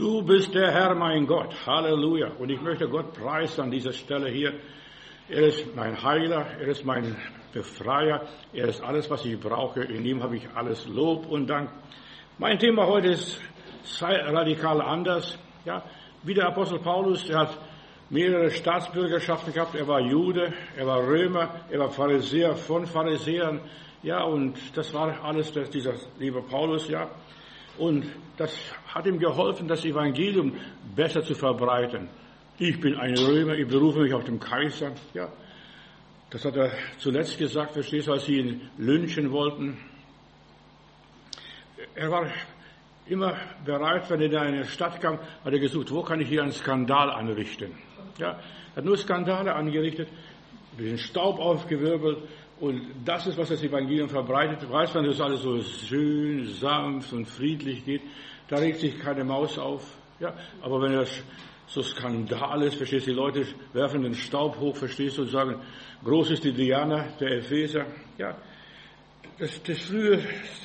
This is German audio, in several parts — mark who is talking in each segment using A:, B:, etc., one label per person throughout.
A: Du bist der Herr, mein Gott. Halleluja. Und ich möchte Gott preisen an dieser Stelle hier. Er ist mein Heiler, er ist mein Befreier, er ist alles, was ich brauche. In ihm habe ich alles Lob und Dank. Mein Thema heute ist, sei radikal anders. Ja, wie der Apostel Paulus, der hat mehrere Staatsbürgerschaften gehabt. Er war Jude, er war Römer, er war Pharisäer von Pharisäern. Ja, und das war alles dieser liebe Paulus, ja. Und das hat ihm geholfen, das Evangelium besser zu verbreiten. Ich bin ein Römer, ich berufe mich auf den Kaiser. Ja, das hat er zuletzt gesagt, verstehst du, als sie ihn lynchen wollten. Er war immer bereit, wenn er in eine Stadt kam, hat er gesucht, wo kann ich hier einen Skandal anrichten. Ja, er hat nur Skandale angerichtet, ein bisschen Staub aufgewirbelt. Und das ist, was das Evangelium verbreitet. Weiß man, dass alles so schön, sanft und friedlich geht, da regt sich keine Maus auf. Ja, aber wenn das so Skandal ist, verstehst du, die Leute werfen den Staub hoch, verstehst du, und sagen, groß ist die Diana, der Epheser. Ja, das frühe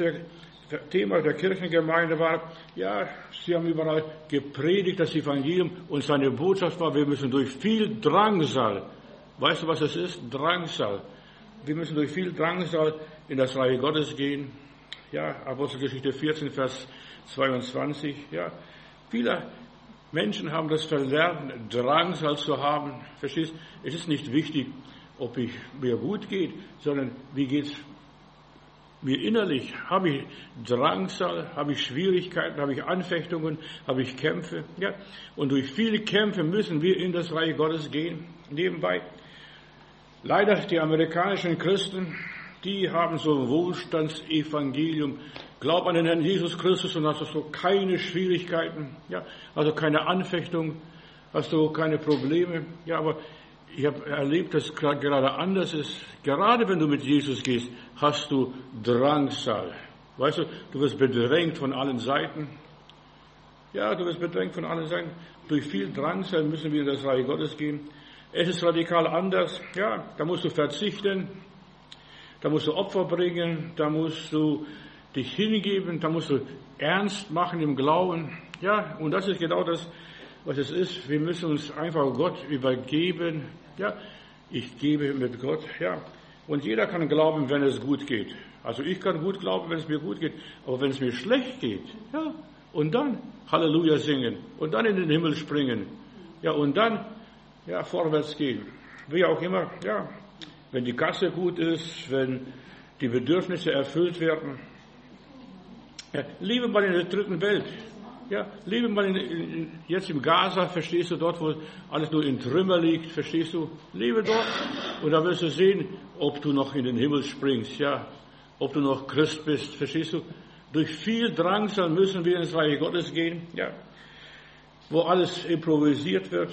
A: Thema der Kirchengemeinde war, ja, sie haben überall gepredigt, das Evangelium, und seine Botschaft war, wir müssen durch viel Drangsal, weißt du, was das ist? Drangsal. Wir müssen durch viel Drangsal in das Reich Gottes gehen. Ja, Apostelgeschichte 14, Vers 22. Ja, viele Menschen haben das verlernt, Drangsal zu haben. Verstehst? Es ist nicht wichtig, ob mir gut geht, sondern wie geht's mir innerlich? Habe ich Drangsal? Habe ich Schwierigkeiten? Habe ich Anfechtungen? Habe ich Kämpfe? Ja, und durch viele Kämpfe müssen wir in das Reich Gottes gehen. Nebenbei. Leider, die amerikanischen Christen, die haben so ein Wohlstandsevangelium. Glaub an den Herrn Jesus Christus und hast du so keine Schwierigkeiten, ja, also keine Anfechtung, hast du keine Probleme. Ja, aber ich habe erlebt, dass es gerade anders ist. Gerade wenn du mit Jesus gehst, hast du Drangsal. Weißt du, du wirst bedrängt von allen Seiten. Ja, du wirst bedrängt von allen Seiten. Durch viel Drangsal müssen wir in das Reich Gottes gehen. Es ist radikal anders, ja, da musst du verzichten, da musst du Opfer bringen, da musst du dich hingeben, da musst du ernst machen im Glauben, ja, und das ist genau das, was es ist. Wir müssen uns einfach Gott übergeben, ja, ich gebe mit Gott, ja, und jeder kann glauben, wenn es gut geht. Also ich kann gut glauben, wenn es mir gut geht, aber wenn es mir schlecht geht, ja, und dann Halleluja singen und dann in den Himmel springen, ja, und dann ja, vorwärts gehen. Wie auch immer, ja, wenn die Kasse gut ist, wenn die Bedürfnisse erfüllt werden. Ja, lebe mal in der dritten Welt. Ja, lebe mal jetzt im Gaza, verstehst du, dort, wo alles nur in Trümmer liegt, verstehst du? Lebe dort und da wirst du sehen, ob du noch in den Himmel springst, ja, ob du noch Christ bist, verstehst du? Durch viel Drangsal müssen wir ins Reich Gottes gehen, ja, wo alles improvisiert wird.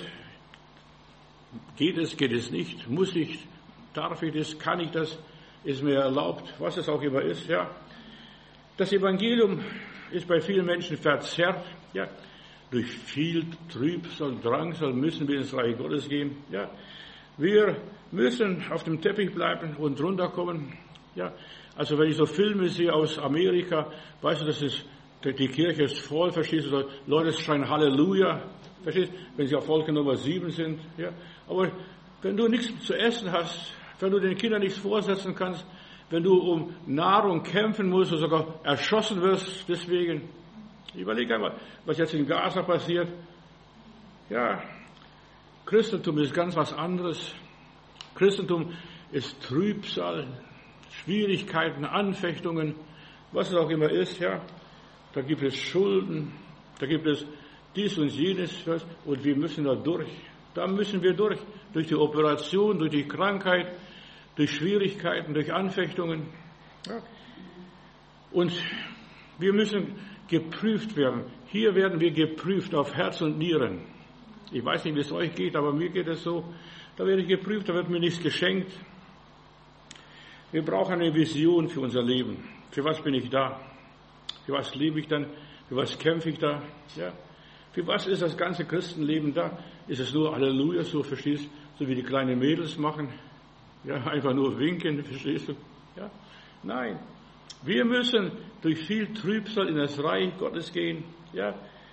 A: Geht es nicht? Muss ich? Darf ich das? Kann ich das? Ist mir erlaubt? Was es auch immer ist, ja. Das Evangelium ist bei vielen Menschen verzerrt, ja. Durch viel Trübsal, Drangsal müssen wir ins Reich Gottes gehen, ja. Wir müssen auf dem Teppich bleiben und runterkommen, ja. Also wenn ich so Filme sehe aus Amerika, weißt du, die Kirche ist voll, verstehst du, Leute schreien Halleluja, verstehst du, wenn sie auf Wolke Nummer 7 sind, ja. Aber wenn du nichts zu essen hast, wenn du den Kindern nichts vorsetzen kannst, wenn du um Nahrung kämpfen musst oder sogar erschossen wirst, deswegen, überleg einmal, was jetzt in Gaza passiert. Ja, Christentum ist ganz was anderes. Christentum ist Trübsal, Schwierigkeiten, Anfechtungen, was es auch immer ist, ja. Da gibt es Schulden, da gibt es dies und jenes, und wir müssen da durch. Da müssen wir durch die Operation, durch die Krankheit, durch Schwierigkeiten, durch Anfechtungen. Ja. Und wir müssen geprüft werden. Hier werden wir geprüft auf Herz und Nieren. Ich weiß nicht, wie es euch geht, aber mir geht es so. Da werde ich geprüft, da wird mir nichts geschenkt. Wir brauchen eine Vision für unser Leben. Für was bin ich da? Für was lebe ich dann? Für was kämpfe ich da? Ja. Für was ist das ganze Christenleben da? Ist es nur Halleluja, so verstehst du, so wie die kleinen Mädels machen? Ja, einfach nur winken, verstehst du? Ja? Nein. Wir müssen durch viel Trübsal in das Reich Gottes gehen, ja?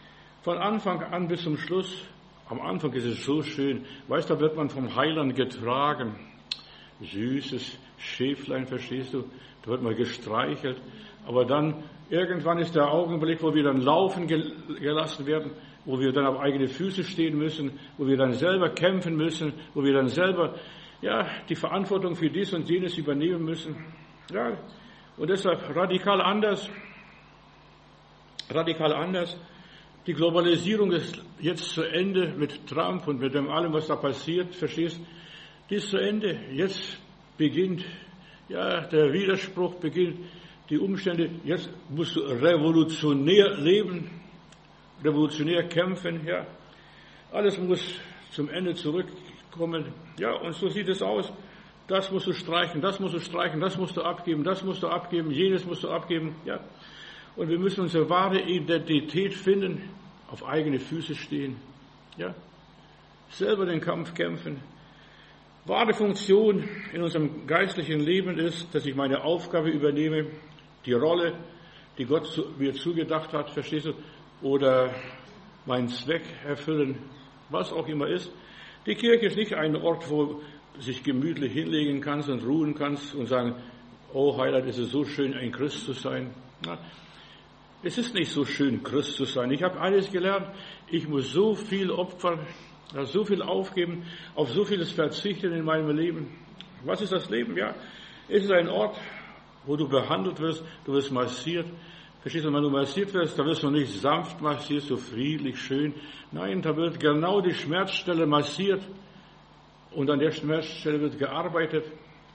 A: Von Anfang an bis zum Schluss. Am Anfang ist es so schön. Weißt du, da wird man vom Heiland getragen. Süßes Schäflein, verstehst du? Da wird man gestreichelt. Aber dann, irgendwann ist der Augenblick, wo wir dann laufen gelassen werden, wo wir dann auf eigene Füße stehen müssen, wo wir dann selber kämpfen müssen, wo wir dann selber, die Verantwortung für dies und jenes übernehmen müssen. Ja, und deshalb radikal anders. Radikal anders. Die Globalisierung ist jetzt zu Ende mit Trump und mit dem allem, was da passiert, verstehst? Die ist zu Ende. Jetzt beginnt, der Widerspruch beginnt, die Umstände. Jetzt musst du revolutionär leben, revolutionär kämpfen, Alles muss zum Ende zurückkommen. Ja, und so sieht es aus. Das musst du streichen, das musst du streichen, das musst du abgeben, das musst du abgeben, jenes musst du abgeben, Und wir müssen unsere wahre Identität finden, auf eigene Füße stehen, selber den Kampf kämpfen. Wahre Funktion in unserem geistlichen Leben ist, dass ich meine Aufgabe übernehme, die Rolle, die Gott mir zugedacht hat, verstehst du, oder meinen Zweck erfüllen, was auch immer ist. Die Kirche ist nicht ein Ort, wo du sich gemütlich hinlegen kannst und ruhen kannst und sagen, oh Heiland, ist es so schön, ein Christ zu sein. Es ist nicht so schön, Christ zu sein. Ich habe alles gelernt. Ich muss so viel opfern, so viel aufgeben, auf so vieles verzichten in meinem Leben. Was ist das Leben? Es ist ein Ort, wo du behandelt wirst, du wirst massiert. Verstehst du, wenn du massiert wirst, da wirst du nicht sanft massiert, so friedlich, schön. Nein, da wird genau die Schmerzstelle massiert und an der Schmerzstelle wird gearbeitet.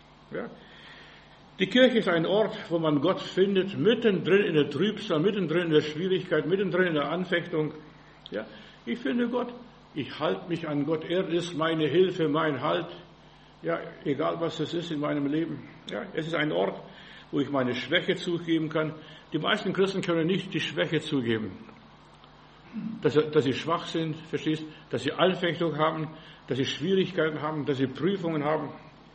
A: Die Kirche ist ein Ort, wo man Gott findet, mittendrin in der Trübsal, mittendrin in der Schwierigkeit, mittendrin in der Anfechtung. Ich finde Gott, ich halte mich an Gott, er ist meine Hilfe, mein Halt. Egal was es ist in meinem Leben. Es ist ein Ort, wo ich meine Schwäche zugeben kann. Die meisten Christen können nicht die Schwäche zugeben. Dass sie schwach sind, verstehst? Dass sie Anfechtung haben, dass sie Schwierigkeiten haben, dass sie Prüfungen haben.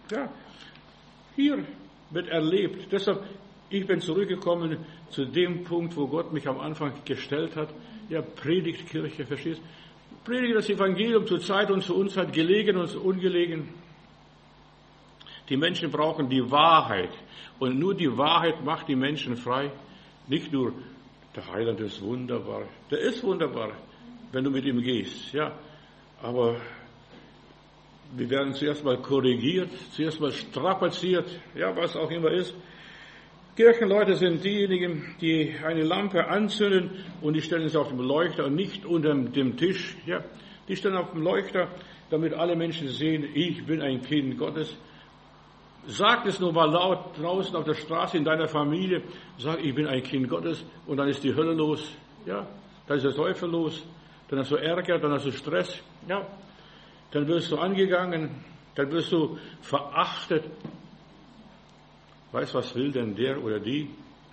A: Hier wird erlebt. Deshalb, ich bin zurückgekommen zu dem Punkt, wo Gott mich am Anfang gestellt hat. Predigt Kirche, verstehst? Predige das Evangelium zur Zeit und zur Unzeit, gelegen und ungelegen. Die Menschen brauchen die Wahrheit. Und nur die Wahrheit macht die Menschen frei. Nicht nur, der Heiland ist wunderbar. Der ist wunderbar, wenn du mit ihm gehst. Aber wir werden zuerst mal korrigiert, zuerst mal strapaziert, was auch immer ist. Kirchenleute sind diejenigen, die eine Lampe anzünden und die stellen sie auf dem Leuchter und nicht unter dem Tisch. Die stellen auf dem Leuchter, damit alle Menschen sehen, ich bin ein Kind Gottes. Sag es nur mal laut draußen auf der Straße in deiner Familie. Sag, ich bin ein Kind Gottes und dann ist die Hölle los. Dann ist der Teufel los. Dann hast du Ärger, dann hast du Stress. Dann wirst du angegangen, dann wirst du verachtet. Weißt, was will denn der oder die?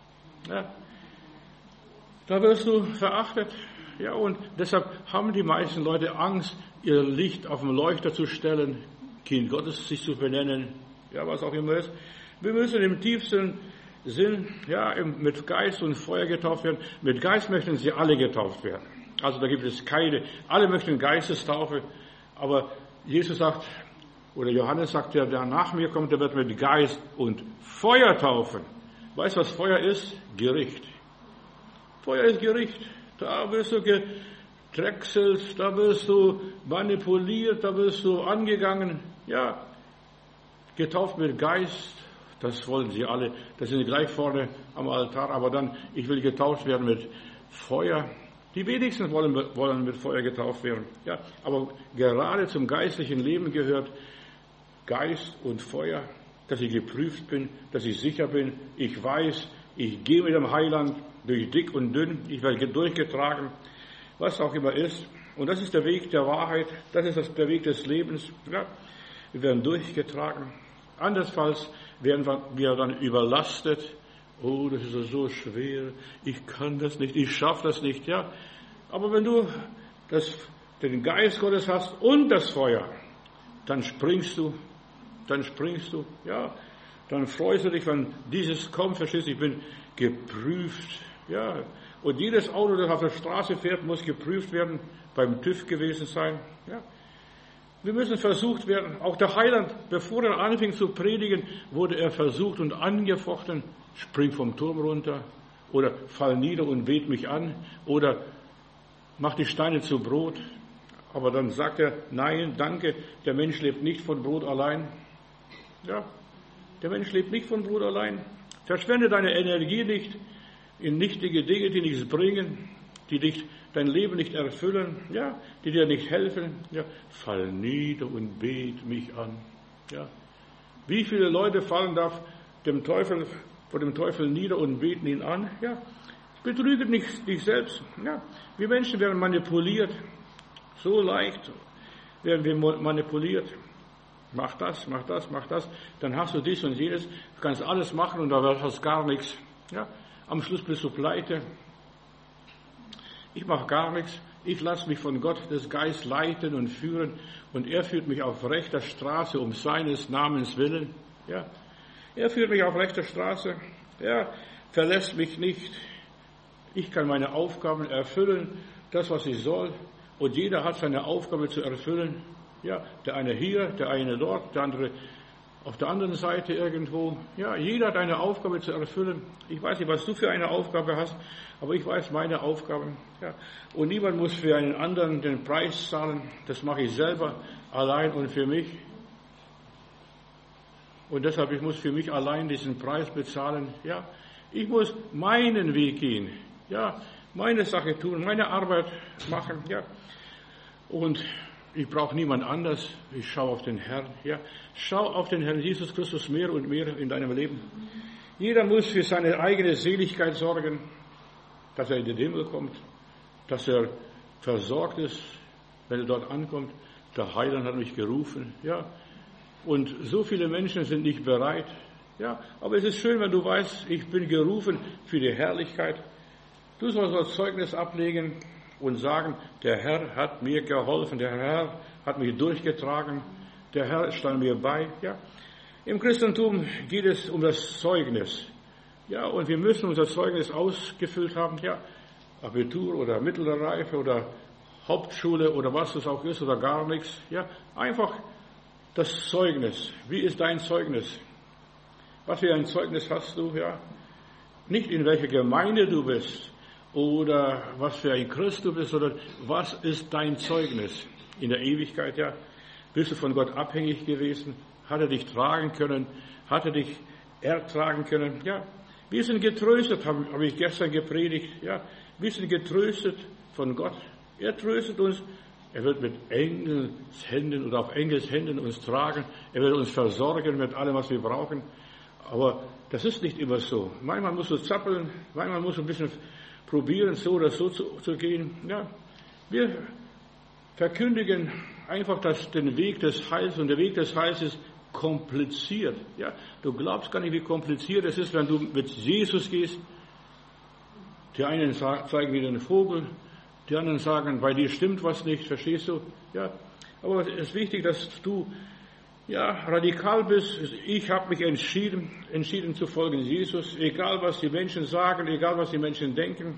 A: Da wirst du verachtet. Und deshalb haben die meisten Leute Angst, ihr Licht auf den Leuchter zu stellen, Kind Gottes sich zu benennen, was auch immer ist. Wir müssen im tiefsten Sinn, mit Geist und Feuer getauft werden. Mit Geist möchten sie alle getauft werden. Also da gibt es keine, alle möchten Geistestaufe, aber Jesus sagt, oder Johannes sagt, der nach mir kommt, der wird mit Geist und Feuer taufen. Weißt du, was Feuer ist? Gericht. Feuer ist Gericht. Da wirst du gedrechselt, da wirst du manipuliert, da wirst du angegangen. Getauft mit Geist, das wollen sie alle. Das sind gleich vorne am Altar. Aber dann, ich will getauft werden mit Feuer. Die wenigsten wollen mit Feuer getauft werden. Aber gerade zum geistlichen Leben gehört Geist und Feuer, dass ich geprüft bin, dass ich sicher bin. Ich weiß, ich gehe mit dem Heiland durch dick und dünn. Ich werde durchgetragen, was auch immer ist. Und das ist der Weg der Wahrheit. Das ist der Weg des Lebens. Wir werden durchgetragen. Andernfalls werden wir dann überlastet. Oh, das ist so schwer. Ich kann das nicht. Ich schaffe das nicht. Aber wenn du den Geist Gottes hast und das Feuer, dann springst du. Dann freust du dich, wenn dieses kommt. Verstehst du? Ich bin geprüft. Und jedes Auto, das auf der Straße fährt, muss geprüft werden, beim TÜV gewesen sein. Ja. Wir müssen versucht werden. Auch der Heiland, bevor er anfing zu predigen, wurde er versucht und angefochten. Spring vom Turm runter oder fall nieder und bet mich an oder mach die Steine zu Brot. Aber dann sagt er, nein, danke, der Mensch lebt nicht von Brot allein. Ja, der Mensch lebt nicht von Brot allein. Verschwende deine Energie nicht in nichtige Dinge, die nichts bringen, die dich dein Leben nicht erfüllen, ja, die dir nicht helfen. Ja, fall nieder und bet mich an. Ja, wie viele Leute fallen da vor dem Teufel nieder und beten ihn an? Ja, betrüge nicht dich selbst. Ja, wir Menschen werden manipuliert. So leicht werden wir manipuliert. Mach das, mach das, mach das. Dann hast du dies und jenes. Du kannst alles machen und da hast du gar nichts. Ja, am Schluss bist du pleite. Ich mache gar nichts. Ich lasse mich von Gott des Geistes leiten und führen. Und er führt mich auf rechter Straße um seines Namens willen. Ja, er führt mich auf rechter Straße. Er verlässt mich nicht. Ich kann meine Aufgaben erfüllen, das, was ich soll. Und jeder hat seine Aufgabe zu erfüllen. Ja, der eine hier, der eine dort, der andere auf der anderen Seite irgendwo. Ja, jeder hat eine Aufgabe zu erfüllen. Ich weiß nicht, was du für eine Aufgabe hast, aber ich weiß meine Aufgabe. Ja. Und niemand muss für einen anderen den Preis zahlen. Das mache ich selber, allein und für mich. Und deshalb, ich muss für mich allein diesen Preis bezahlen. Ja, ich muss meinen Weg gehen. Ja, meine Sache tun, meine Arbeit machen. Ja. Und ich brauche niemand anders. Ich schaue auf den Herrn. Ja. Schau auf den Herrn Jesus Christus mehr und mehr in deinem Leben. Jeder muss für seine eigene Seligkeit sorgen, dass er in den Himmel kommt, dass er versorgt ist, wenn er dort ankommt. Der Heiland hat mich gerufen. Ja. Und so viele Menschen sind nicht bereit. Ja. Aber es ist schön, wenn du weißt, ich bin gerufen für die Herrlichkeit. Du sollst das Zeugnis ablegen und sagen, der Herr hat mir geholfen, der Herr hat mich durchgetragen, der Herr stand mir bei. Ja. Im Christentum geht es um das Zeugnis. Ja, und wir müssen unser Zeugnis ausgefüllt haben. Ja, Abitur oder mittlere Reife oder Hauptschule oder was es auch ist oder gar nichts. Ja, einfach das Zeugnis. Wie ist dein Zeugnis? Was für ein Zeugnis hast du? Ja, nicht in welcher Gemeinde du bist oder was für ein Christ du bist, sondern was ist dein Zeugnis in der Ewigkeit? Ja, bist du von Gott abhängig gewesen? Hat er dich tragen können? Hat er dich ertragen können? Ja, wir sind getröstet, habe ich gestern gepredigt. Ja, wir sind getröstet von Gott. Er tröstet uns. Er wird mit Engelshänden oder auf Engelshänden uns tragen. Er wird uns versorgen mit allem, was wir brauchen. Aber das ist nicht immer so. Manchmal musst du zappeln, manchmal musst du ein bisschen probieren, so oder so zu gehen. Ja, wir verkündigen einfach den Weg des Heils, und der Weg des Heils ist kompliziert. Ja, du glaubst gar nicht, wie kompliziert es ist, wenn du mit Jesus gehst. Die einen zeigen dir den Vogel, die anderen sagen, bei dir stimmt was nicht, verstehst du? Ja, aber es ist wichtig, dass du radikal bist. Ich habe mich entschieden zu folgen Jesus, egal was die Menschen sagen, egal was die Menschen denken.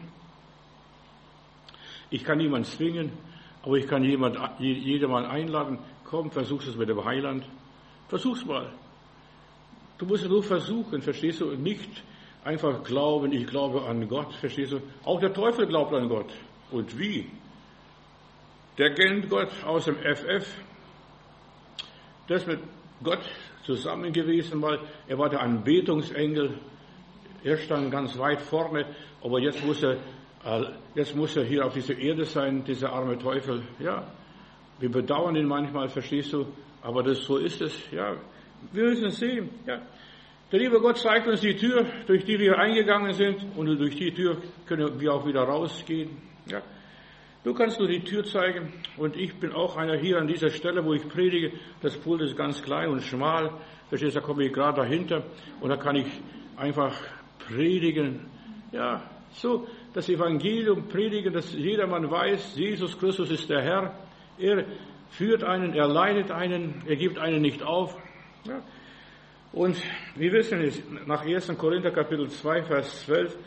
A: Ich kann niemanden zwingen, aber ich kann jedermann einladen. Komm, versuch's es mit dem Heiland. Versuch's mal. Du musst es nur versuchen, verstehst du? Und nicht einfach glauben, ich glaube an Gott, verstehst du? Auch der Teufel glaubt an Gott. Und wie? Der kennt Gott aus dem FF. Der ist mit Gott zusammen gewesen, weil er war der Anbetungsengel. Er stand ganz weit vorne, aber jetzt muss er hier auf dieser Erde sein, dieser arme Teufel. Ja, wir bedauern ihn manchmal, verstehst du? Aber so ist es. Ja, wir müssen es sehen. Ja, der liebe Gott zeigt uns die Tür, durch die wir eingegangen sind, und durch die Tür können wir auch wieder rausgehen. Ja. Du kannst nur die Tür zeigen, und ich bin auch einer hier an dieser Stelle, wo ich predige. Das Pult ist ganz klein und schmal, verstehst du, da komme ich gerade dahinter, und da kann ich einfach predigen. Ja, so das Evangelium predigen, dass jedermann weiß, Jesus Christus ist der Herr. Er führt einen, er leitet einen, er gibt einen nicht auf. Ja. Und wir wissen es, nach 1. Korinther Kapitel 2, Vers 12,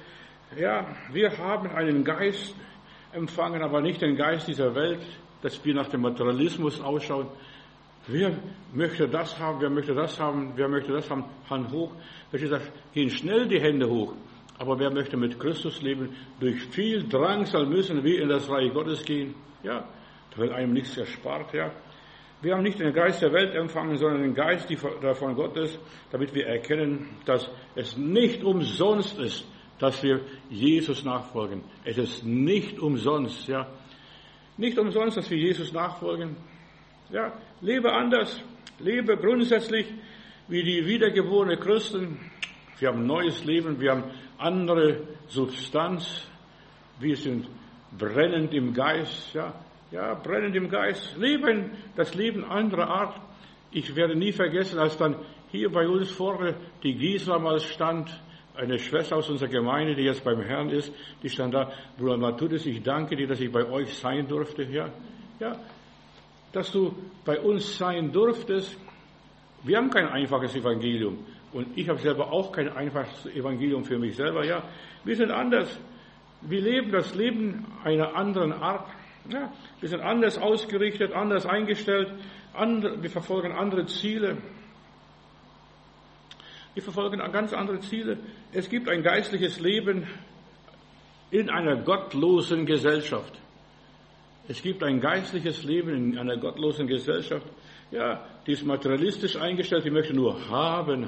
A: Ja, wir haben einen Geist empfangen, aber nicht den Geist dieser Welt, dass wir nach dem Materialismus ausschauen. Wer möchte das haben, wer möchte das haben, wer möchte das haben, Hand hoch. Verstehst du, gehen schnell die Hände hoch. Aber wer möchte mit Christus leben, durch viel Drangsal müssen wir in das Reich Gottes gehen. Ja, da wird einem nichts erspart, ja. Wir haben nicht den Geist der Welt empfangen, sondern den Geist, der von Gott ist, damit wir erkennen, dass es nicht umsonst ist, dass wir Jesus nachfolgen. Es ist nicht umsonst, ja. Nicht umsonst, dass wir Jesus nachfolgen. Ja, lebe anders, lebe grundsätzlich wie die wiedergeborenen Christen. Wir haben neues Leben, wir haben andere Substanz. Wir sind brennend im Geist, ja, brennend im Geist. Leben das Leben anderer Art. Ich werde nie vergessen, als dann hier bei uns vorne die Gisela mal stand, eine Schwester aus unserer Gemeinde, die jetzt beim Herrn ist, die stand da, Bruder Matthäus, ich danke dir, dass ich bei euch sein durfte, ja, dass du bei uns sein durftest. Wir haben kein einfaches Evangelium und ich habe selber auch kein einfaches Evangelium für mich selber, ja. Wir sind anders. Wir leben das Leben einer anderen Art. Ja, wir sind anders ausgerichtet, anders eingestellt, wir verfolgen andere Ziele. Wir verfolgen ganz andere Ziele. Es gibt ein geistliches Leben in einer gottlosen Gesellschaft. Es gibt ein geistliches Leben in einer gottlosen Gesellschaft. Ja, die ist materialistisch eingestellt, die möchte nur haben,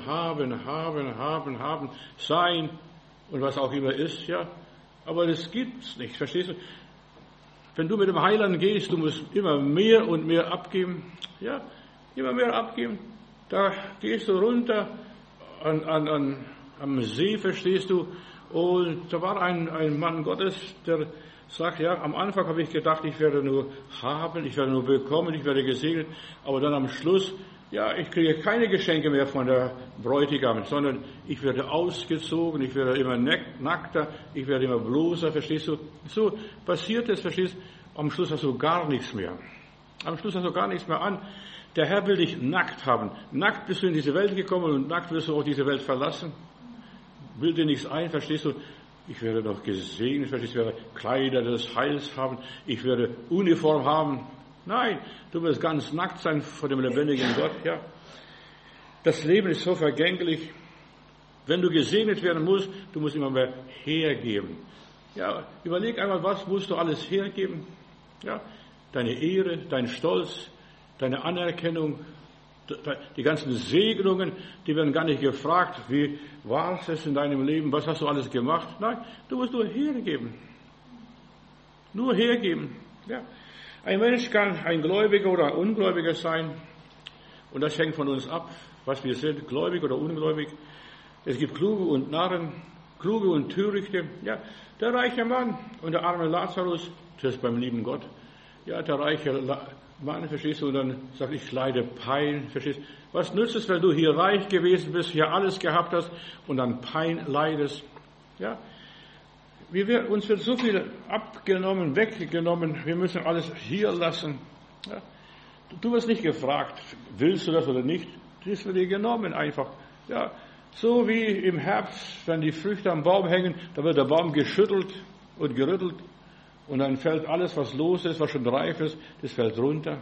A: sein und was auch immer ist, ja. Aber das gibt's nicht, verstehst du? Wenn du mit dem Heiland gehst, du musst immer mehr und mehr abgeben, ja, immer mehr abgeben. Da gehst du runter am See, verstehst du? Und da war ein Mann Gottes, der sagt, ja, am Anfang habe ich gedacht, ich werde nur haben, ich werde nur bekommen, ich werde gesegnet, aber dann am Schluss, ja, ich kriege keine Geschenke mehr von der Bräutigam, sondern ich werde ausgezogen, ich werde immer nackter, ich werde immer bloßer, verstehst du? So passiert es, verstehst du? Am Schluss hast du gar nichts mehr. Am Schluss hast du gar nichts mehr an. Der Herr will dich nackt haben. Nackt bist du in diese Welt gekommen und nackt wirst du auch diese Welt verlassen. Will dir nichts ein, verstehst du? Ich werde doch gesegnet, ich werde Kleider des Heils haben, ich werde Uniform haben. Nein, du wirst ganz nackt sein vor dem lebendigen Gott, ja. Das Leben ist so vergänglich. Wenn du gesegnet werden musst, du musst immer mehr hergeben. Ja, überleg einmal, was musst du alles hergeben? Ja, deine Ehre, dein Stolz, deine Anerkennung, die ganzen Segnungen, die werden gar nicht gefragt, wie war es in deinem Leben, was hast du alles gemacht? Nein, du musst nur hergeben. Nur hergeben. Ja. Ein Mensch kann ein Gläubiger oder ein Ungläubiger sein und das hängt von uns ab, was wir sind, gläubig oder ungläubig. Es gibt Kluge und Narren, Kluge und Törichte. Ja, der reiche Mann und der arme Lazarus, das ist beim lieben Gott. Ja, der reiche Mann, verstehst du, und dann sagt, ich leide Pein, verstehst du. Was nützt es, wenn du hier reich gewesen bist, hier alles gehabt hast und dann Pein leidest? Ja, uns wird so viel abgenommen, weggenommen, wir müssen alles hier lassen. Ja. Du wirst nicht gefragt, willst du das oder nicht? Das wird dir genommen einfach. Ja, so wie im Herbst, wenn die Früchte am Baum hängen, da wird der Baum geschüttelt und gerüttelt. Und dann fällt alles, was los ist, was schon reif ist, das fällt runter.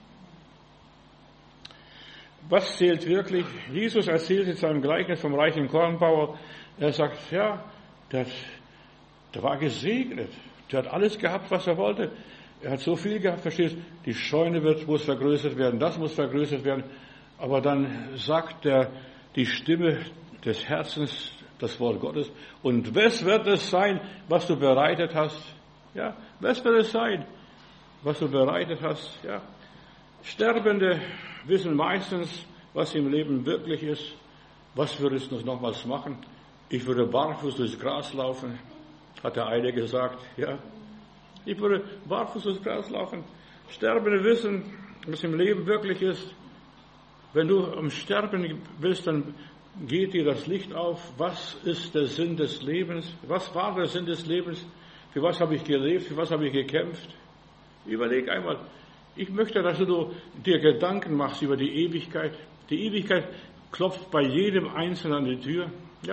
A: Was zählt wirklich? Jesus erzählt in seinem Gleichnis vom reichen Kornbauer. Er sagt, ja, der war gesegnet. Der hat alles gehabt, was er wollte. Er hat so viel gehabt, verstehst du? Die Scheune muss vergrößert werden, das muss vergrößert werden. Aber dann sagt die Stimme des Herzens, das Wort Gottes, und was wird es sein, was du bereitet hast? Ja, was wird es sein, was du bereitet hast? Ja, Sterbende wissen meistens, was im Leben wirklich ist. Was würdest du nochmals machen? Ich würde barfuß durchs Gras laufen, hat der eine gesagt. Ja, ich würde barfuß durchs Gras laufen. Sterbende wissen, was im Leben wirklich ist. Wenn du am Sterben bist, dann geht dir das Licht auf. Was ist der Sinn des Lebens? Was war der Sinn des Lebens? Für was habe ich gelebt? Für was habe ich gekämpft? Überleg einmal. Ich möchte, dass du dir Gedanken machst über die Ewigkeit. Die Ewigkeit klopft bei jedem Einzelnen an die Tür. Ja,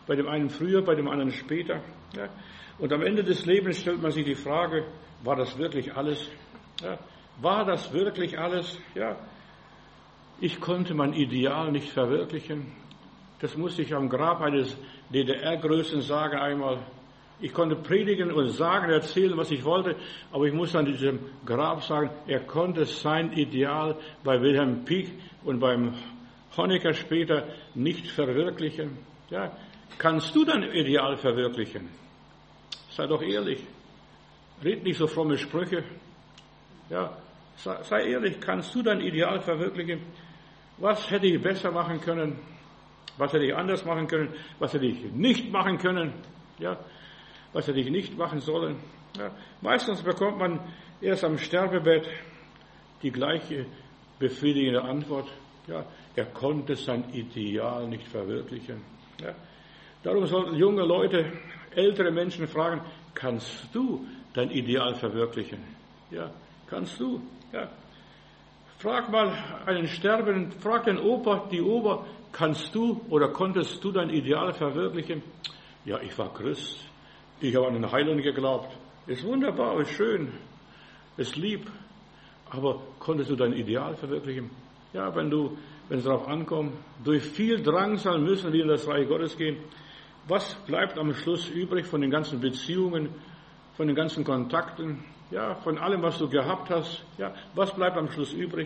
A: Bei dem einen früher, bei dem anderen später. Ja. Und am Ende des Lebens stellt man sich die Frage, war das wirklich alles? Ja. War das wirklich alles? Ja. Ich konnte mein Ideal nicht verwirklichen. Das musste ich am Grab eines DDR-Größen sagen einmal. Ich konnte predigen und sagen, erzählen, was ich wollte, aber ich muss an diesem Grab sagen, er konnte sein Ideal bei Wilhelm Pieck und beim Honecker später nicht verwirklichen. Ja, kannst du dein Ideal verwirklichen? Sei doch ehrlich. Red nicht so fromme Sprüche. Ja, sei ehrlich, kannst du dein Ideal verwirklichen? Was hätte ich besser machen können? Was hätte ich anders machen können? Was hätte ich nicht machen können? Ja, was hätte ich nicht machen sollen? Ja, meistens bekommt man erst am Sterbebett die gleiche befriedigende Antwort. Ja, er konnte sein Ideal nicht verwirklichen. Ja, darum sollten junge Leute, ältere Menschen fragen, kannst du dein Ideal verwirklichen? Ja, kannst du? Ja. Frag mal einen Sterbenden, frag den Opa, die Oma, kannst du oder konntest du dein Ideal verwirklichen? Ja, ich war Christ. Ich habe an den Heiland geglaubt. Ist wunderbar, ist schön, ist lieb. Aber konntest du dein Ideal verwirklichen? Ja, wenn es darauf ankommt, durch viel Drangsal müssen wir in das Reich Gottes gehen. Was bleibt am Schluss übrig von den ganzen Beziehungen, von den ganzen Kontakten, ja, von allem, was du gehabt hast? Ja, was bleibt am Schluss übrig?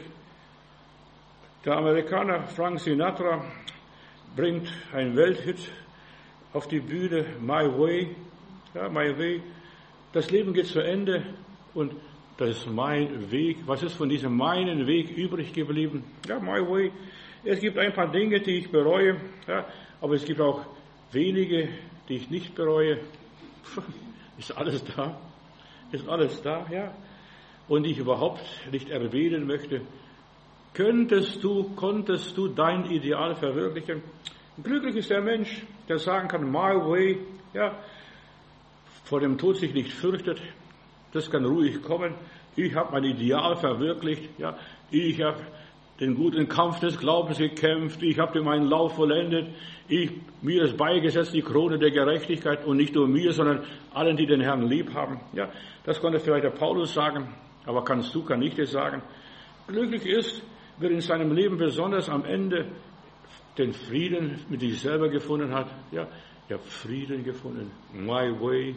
A: Der Amerikaner Frank Sinatra bringt einen Welthit auf die Bühne, My Way. Ja, My Way. Das Leben geht zu Ende und das ist mein Weg. Was ist von diesem meinen Weg übrig geblieben? Ja, My Way. Es gibt ein paar Dinge, die ich bereue, ja, aber es gibt auch wenige, die ich nicht bereue. Ist alles da? Ist alles da, ja? Und ich überhaupt nicht erwähnen möchte, konntest du dein Ideal verwirklichen? Glücklich ist der Mensch, der sagen kann, my way, ja, vor dem Tod sich nicht fürchtet, das kann ruhig kommen. Ich habe mein Ideal verwirklicht, ja, ich habe den guten Kampf des Glaubens gekämpft, ich habe meinen Lauf vollendet, mir ist beigesetzt die Krone der Gerechtigkeit und nicht nur mir, sondern allen, die den Herrn lieb haben. Ja, das konnte vielleicht der Paulus sagen, aber kann ich das sagen? Glücklich ist, wer in seinem Leben besonders am Ende den Frieden mit sich selber gefunden hat. Ja, ich habe Frieden gefunden. My way,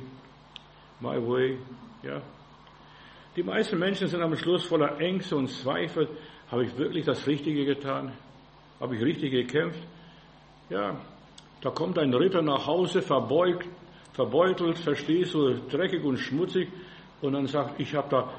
A: ja. Die meisten Menschen sind am Schluss voller Ängste und Zweifel. Habe ich wirklich das Richtige getan? Habe ich richtig gekämpft? Ja, da kommt ein Ritter nach Hause, verbeutelt, verstehst du, dreckig und schmutzig. Und dann sagt, ich habe da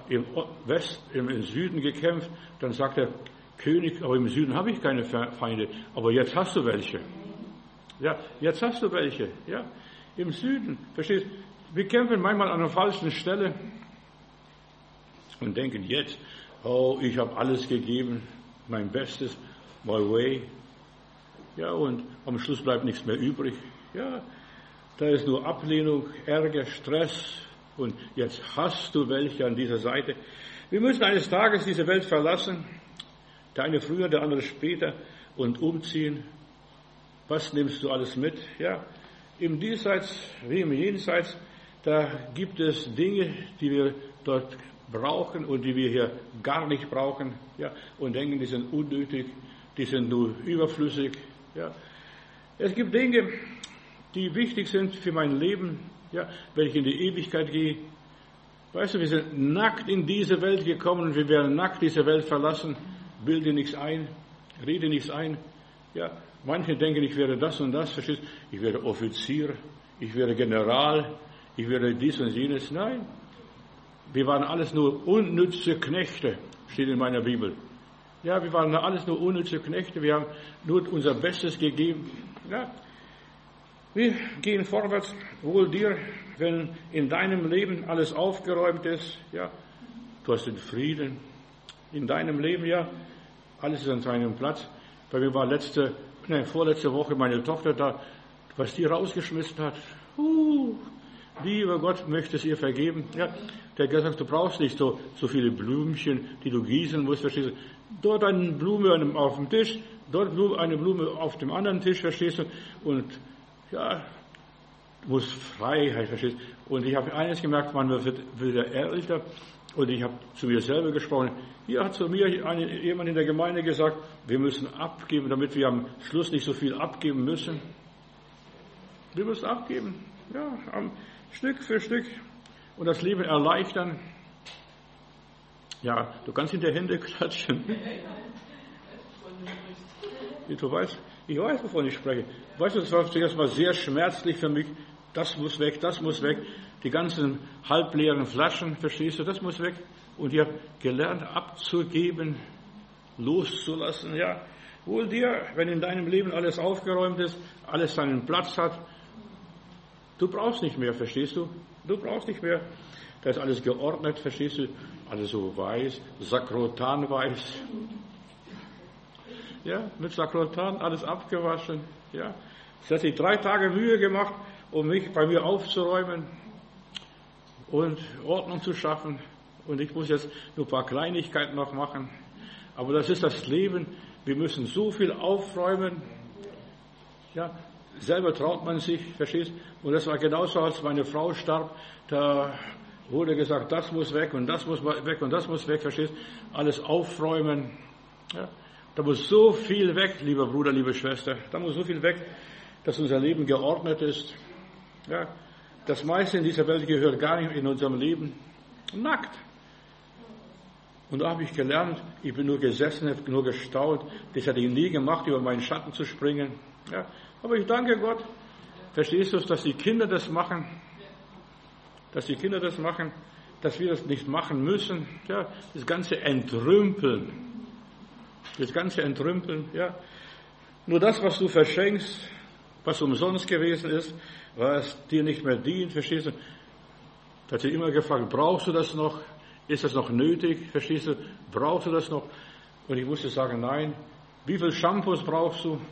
A: im Süden gekämpft. Dann sagt der König, aber im Süden habe ich keine Feinde. Aber jetzt hast du welche. Ja, jetzt hast du welche. Ja, im Süden, verstehst du? Wir kämpfen manchmal an einer falschen Stelle und denken jetzt, oh, ich habe alles gegeben, mein Bestes, my way. Ja, und am Schluss bleibt nichts mehr übrig. Ja, da ist nur Ablehnung, Ärger, Stress und jetzt hast du welche an dieser Seite. Wir müssen eines Tages diese Welt verlassen, der eine früher, der andere später und umziehen. Was nimmst du alles mit? Ja, im Diesseits wie im Jenseits, da gibt es Dinge, die wir dort brauchen und die wir hier gar nicht brauchen, ja, und denken, die sind unnötig, die sind nur überflüssig, ja. Es gibt Dinge, die wichtig sind für mein Leben, ja, wenn ich in die Ewigkeit gehe. Weißt du, wir sind nackt in diese Welt gekommen und wir werden nackt diese Welt verlassen. Bilde nichts ein, rede nichts ein, ja. Manche denken, ich werde das und das, verstehst du? Ich werde Offizier, ich werde General, ich werde dies und jenes. Nein, wir waren alles nur unnütze Knechte, steht in meiner Bibel. Ja, wir waren alles nur unnütze Knechte, wir haben nur unser Bestes gegeben. Ja, wir gehen vorwärts, wohl dir, wenn in deinem Leben alles aufgeräumt ist. Ja, du hast den Frieden in deinem Leben, ja, alles ist an seinem Platz. Bei mir war vorletzte Woche meine Tochter da, was die rausgeschmissen hat. Lieber Gott, möchte es ihr vergeben. Ja, der hat gesagt, du brauchst nicht so viele Blümchen, die du gießen musst, verstehst du. Dort eine Blume auf dem Tisch, dort eine Blume auf dem anderen Tisch, verstehst du. Und Ja, du musst Freiheit, verstehst. Und ich habe eines gemerkt, man wird wieder älter. Und ich habe zu mir selber gesprochen. Hier hat zu mir jemand in der Gemeinde gesagt, wir müssen abgeben, damit wir am Schluss nicht so viel abgeben müssen. Wir müssen abgeben, ja, Stück für Stück und das Leben erleichtern. Ja, du kannst in die Hände klatschen. Du weißt, ich weiß, wovon ich spreche. Weißt du, das war zuerst mal sehr schmerzlich für mich. Das muss weg, das muss weg. Die ganzen halbleeren Flaschen, verstehst du, das muss weg. Und ich habe gelernt, abzugeben, loszulassen. Ja, wohl dir, wenn in deinem Leben alles aufgeräumt ist, alles seinen Platz hat. Du brauchst nicht mehr, verstehst du? Du brauchst nicht mehr. Da ist alles geordnet, verstehst du? Alles so weiß, sakrotanweiß. Ja, mit Sakrotan alles abgewaschen. Ja, es hat sich 3 Tage Mühe gemacht, um mich bei mir aufzuräumen und Ordnung zu schaffen. Und ich muss jetzt nur ein paar Kleinigkeiten noch machen. Aber das ist das Leben. Wir müssen so viel aufräumen. Ja, selber traut man sich, verstehst? Und das war genauso, als meine Frau starb. Da wurde gesagt, das muss weg und das muss weg und das muss weg, verstehst? Alles aufräumen. Ja, da muss so viel weg, lieber Bruder, liebe Schwester. Da muss so viel weg, dass unser Leben geordnet ist. Ja, das meiste in dieser Welt gehört gar nicht in unserem Leben. Nackt. Und da habe ich gelernt, ich bin nur gesessen, habe nur gestaunt. Das hätte ich nie gemacht, über meinen Schatten zu springen. Ja, aber ich danke Gott. Verstehst du es, dass die Kinder das machen? Dass die Kinder das machen, dass wir das nicht machen müssen. Ja, das ganze Entrümpeln. Das ganze Entrümpeln, ja. Nur das, was du verschenkst, was umsonst gewesen ist, was dir nicht mehr dient, verstehst du? Da hat sie immer gefragt, brauchst du das noch? Ist das noch nötig? Verstehst du? Brauchst du das noch? Und ich musste sagen, nein. Wie viel Shampoos brauchst du?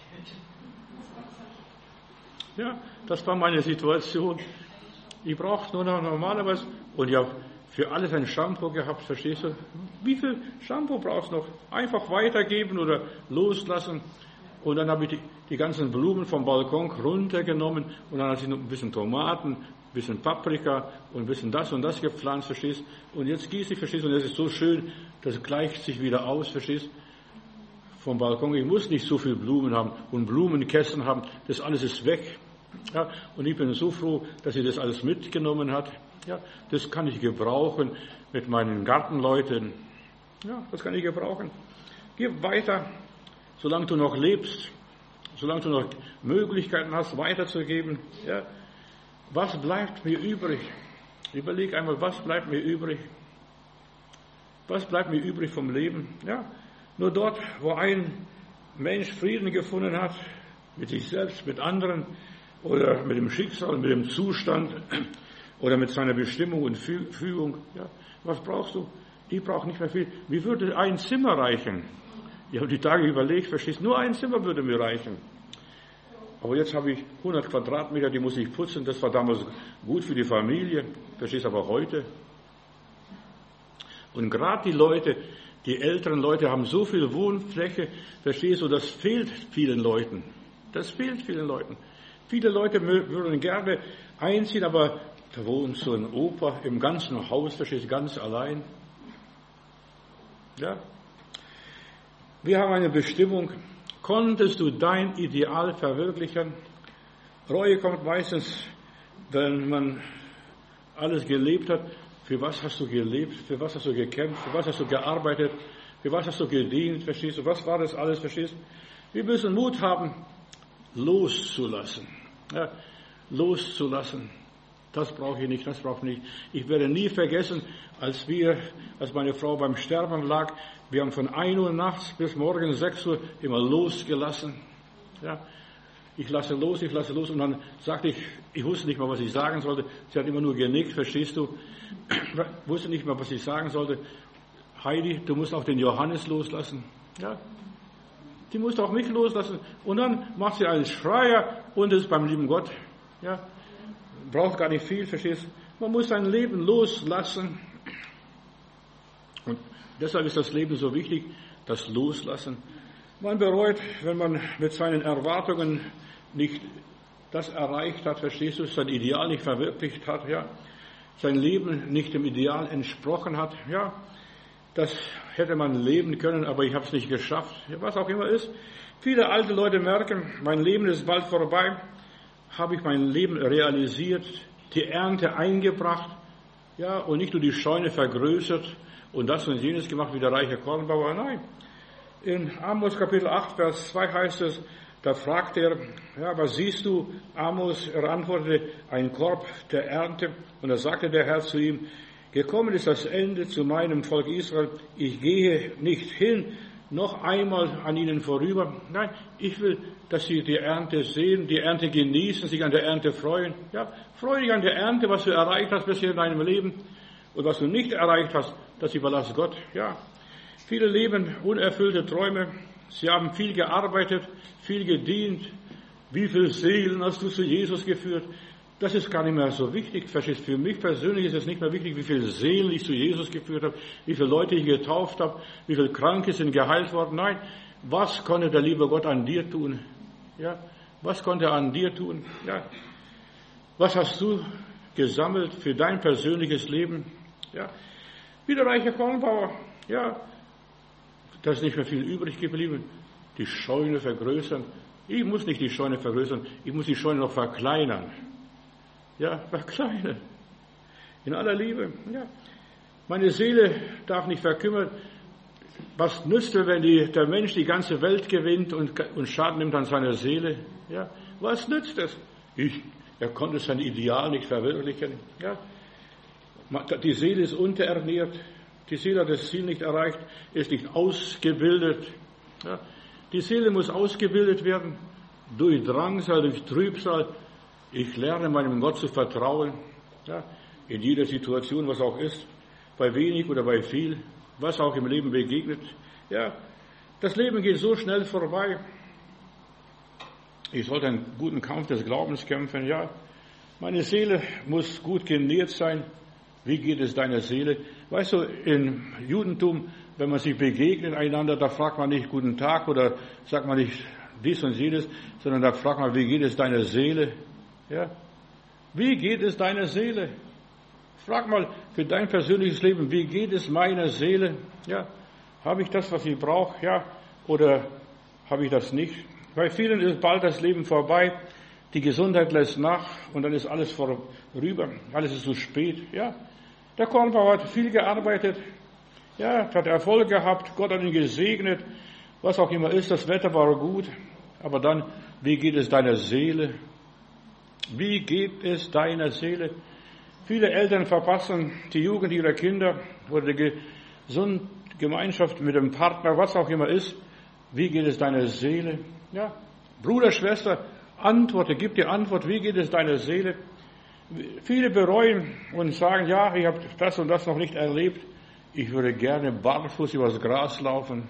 A: Ja, das war meine Situation. Ich brauchte nur noch normalerweise, und ich habe für alles ein Shampoo gehabt, verstehst du? Wie viel Shampoo brauchst du noch? Einfach weitergeben oder loslassen. Und dann habe ich die ganzen Blumen vom Balkon runtergenommen und dann habe ich noch ein bisschen Tomaten, ein bisschen Paprika und ein bisschen das und das gepflanzt, verstehst du? Und jetzt gieße ich, verstehst du? Und das ist so schön, das gleicht sich wieder aus, verstehst du? Vom Balkon. Ich muss nicht so viel Blumen haben und Blumenkästen haben. Das alles ist weg. Ja, und ich bin so froh, dass sie das alles mitgenommen hat. Ja, das kann ich gebrauchen mit meinen Gartenleuten. Ja, das kann ich gebrauchen. Gib weiter, solange du noch lebst, solange du noch Möglichkeiten hast, weiterzugeben. Ja, was bleibt mir übrig? Überleg einmal, was bleibt mir übrig? Was bleibt mir übrig vom Leben? Ja, nur dort, wo ein Mensch Frieden gefunden hat, mit sich selbst, mit anderen, oder mit dem Schicksal, mit dem Zustand, oder mit seiner Bestimmung und Fügung. Ja, was brauchst du? Ich brauche nicht mehr viel. Mir würde ein Zimmer reichen. Ich habe die Tage überlegt, verstehst du, nur ein Zimmer würde mir reichen. Aber jetzt habe ich 100 Quadratmeter, die muss ich putzen. Das war damals gut für die Familie, verstehst du, aber heute. Und gerade die Leute, die älteren Leute haben so viel Wohnfläche, verstehst du, das fehlt vielen Leuten. Das fehlt vielen Leuten. Viele Leute würden gerne einziehen, aber da wohnt so ein Opa im ganzen Haus, verstehst du, ganz allein. Ja. Wir haben eine Bestimmung. Konntest du dein Ideal verwirklichen? Reue kommt meistens, wenn man alles gelebt hat. Für was hast du gelebt? Für was hast du gekämpft? Für was hast du gearbeitet? Für was hast du gedient? Verstehst du? Was war das alles? Verstehst du? Wir müssen Mut haben, loszulassen. Ja, loszulassen. Das brauche ich nicht, das brauche ich nicht. Ich werde nie vergessen, als meine Frau beim Sterben lag, wir haben von 1 Uhr nachts bis morgen 6 Uhr immer losgelassen. Ja, ich lasse los und dann sagte ich wusste nicht mal, was ich sagen sollte. Sie hat immer nur genickt, verstehst du? Wusste nicht mal, was ich sagen sollte. Heidi, du musst auch den Johannes loslassen. Ja, die musst auch mich loslassen. Und dann macht sie einen Schreier und ist beim lieben Gott. Ja, braucht gar nicht viel, verstehst du? Man muss sein Leben loslassen. Und deshalb ist das Leben so wichtig, das Loslassen. Man bereut, wenn man mit seinen Erwartungen nicht das erreicht hat, verstehst du, sein Ideal nicht verwirklicht hat, ja, sein Leben nicht dem Ideal entsprochen hat, ja, das hätte man leben können, aber ich habe es nicht geschafft, ja, was auch immer ist. Viele alte Leute merken, mein Leben ist bald vorbei, habe ich mein Leben realisiert, die Ernte eingebracht, ja, und nicht nur die Scheune vergrößert und das und jenes gemacht wie der reiche Kornbauer, nein. In Amos Kapitel 8, Vers 2 heißt es, da fragt er, ja, was siehst du? Amos, er antwortete, ein Korb der Ernte. Und da sagte der Herr zu ihm, gekommen ist das Ende zu meinem Volk Israel. Ich gehe nicht hin, noch einmal an ihnen vorüber. Nein, ich will, dass sie die Ernte sehen, die Ernte genießen, sich an der Ernte freuen. Ja, freu dich an der Ernte, was du erreicht hast bisher in deinem Leben. Und was du nicht erreicht hast, das überlass Gott. Ja, viele leben unerfüllte Träume. Sie haben viel gearbeitet, viel gedient. Wie viele Seelen hast du zu Jesus geführt? Das ist gar nicht mehr so wichtig. Verstehst? Für mich persönlich ist es nicht mehr wichtig, wie viele Seelen ich zu Jesus geführt habe, wie viele Leute ich getauft habe, wie viele Kranke sind geheilt worden. Nein, was konnte der liebe Gott an dir tun? Ja, was konnte er an dir tun? Ja, was hast du gesammelt für dein persönliches Leben? Ja, wie der reiche Kornbauer. Ja, da ist nicht mehr viel übrig geblieben. Die Scheune vergrößern. Ich muss nicht die Scheune vergrößern, ich muss die Scheune noch verkleinern. Ja, verkleinern. In aller Liebe. Ja. Meine Seele darf nicht verkümmern. Was nützt es, wenn der Mensch die ganze Welt gewinnt und Schaden nimmt an seiner Seele? Ja. Was nützt es? Er konnte sein Ideal nicht verwirklichen. Ja. Die Seele ist unterernährt. Die Seele hat das Ziel nicht erreicht, ist nicht ausgebildet. Ja. Die Seele muss ausgebildet werden durch Drangsal, durch Trübsal. Ich lerne meinem Gott zu vertrauen, ja, in jeder Situation, was auch ist, bei wenig oder bei viel, was auch im Leben begegnet. Ja, das Leben geht so schnell vorbei. Ich sollte einen guten Kampf des Glaubens kämpfen, ja. Meine Seele muss gut genährt sein. Wie geht es deiner Seele? Weißt du, im Judentum, wenn man sich begegnet einander, da fragt man nicht guten Tag oder sagt man nicht dies und jenes, sondern da fragt man, wie geht es deiner Seele? Ja? Wie geht es deiner Seele? Frag mal für dein persönliches Leben, wie geht es meiner Seele? Ja? Habe ich das, was ich brauche? Ja? Oder habe ich das nicht? Bei vielen ist bald das Leben vorbei, die Gesundheit lässt nach und dann ist alles vorüber, alles ist zu spät. Ja? Der Kornbauer hat viel gearbeitet, ja, hat Erfolg gehabt, Gott hat ihn gesegnet, was auch immer ist, das Wetter war gut, aber dann, wie geht es deiner Seele? Wie geht es deiner Seele? Viele Eltern verpassen die Jugend ihrer Kinder oder die gesunde Gemeinschaft mit dem Partner, was auch immer ist. Wie geht es deiner Seele? Ja, Bruder, Schwester, antworte, gib die Antwort, wie geht es deiner Seele? Viele bereuen und sagen, ja, ich habe das und das noch nicht erlebt. Ich würde gerne barfuß übers Gras laufen.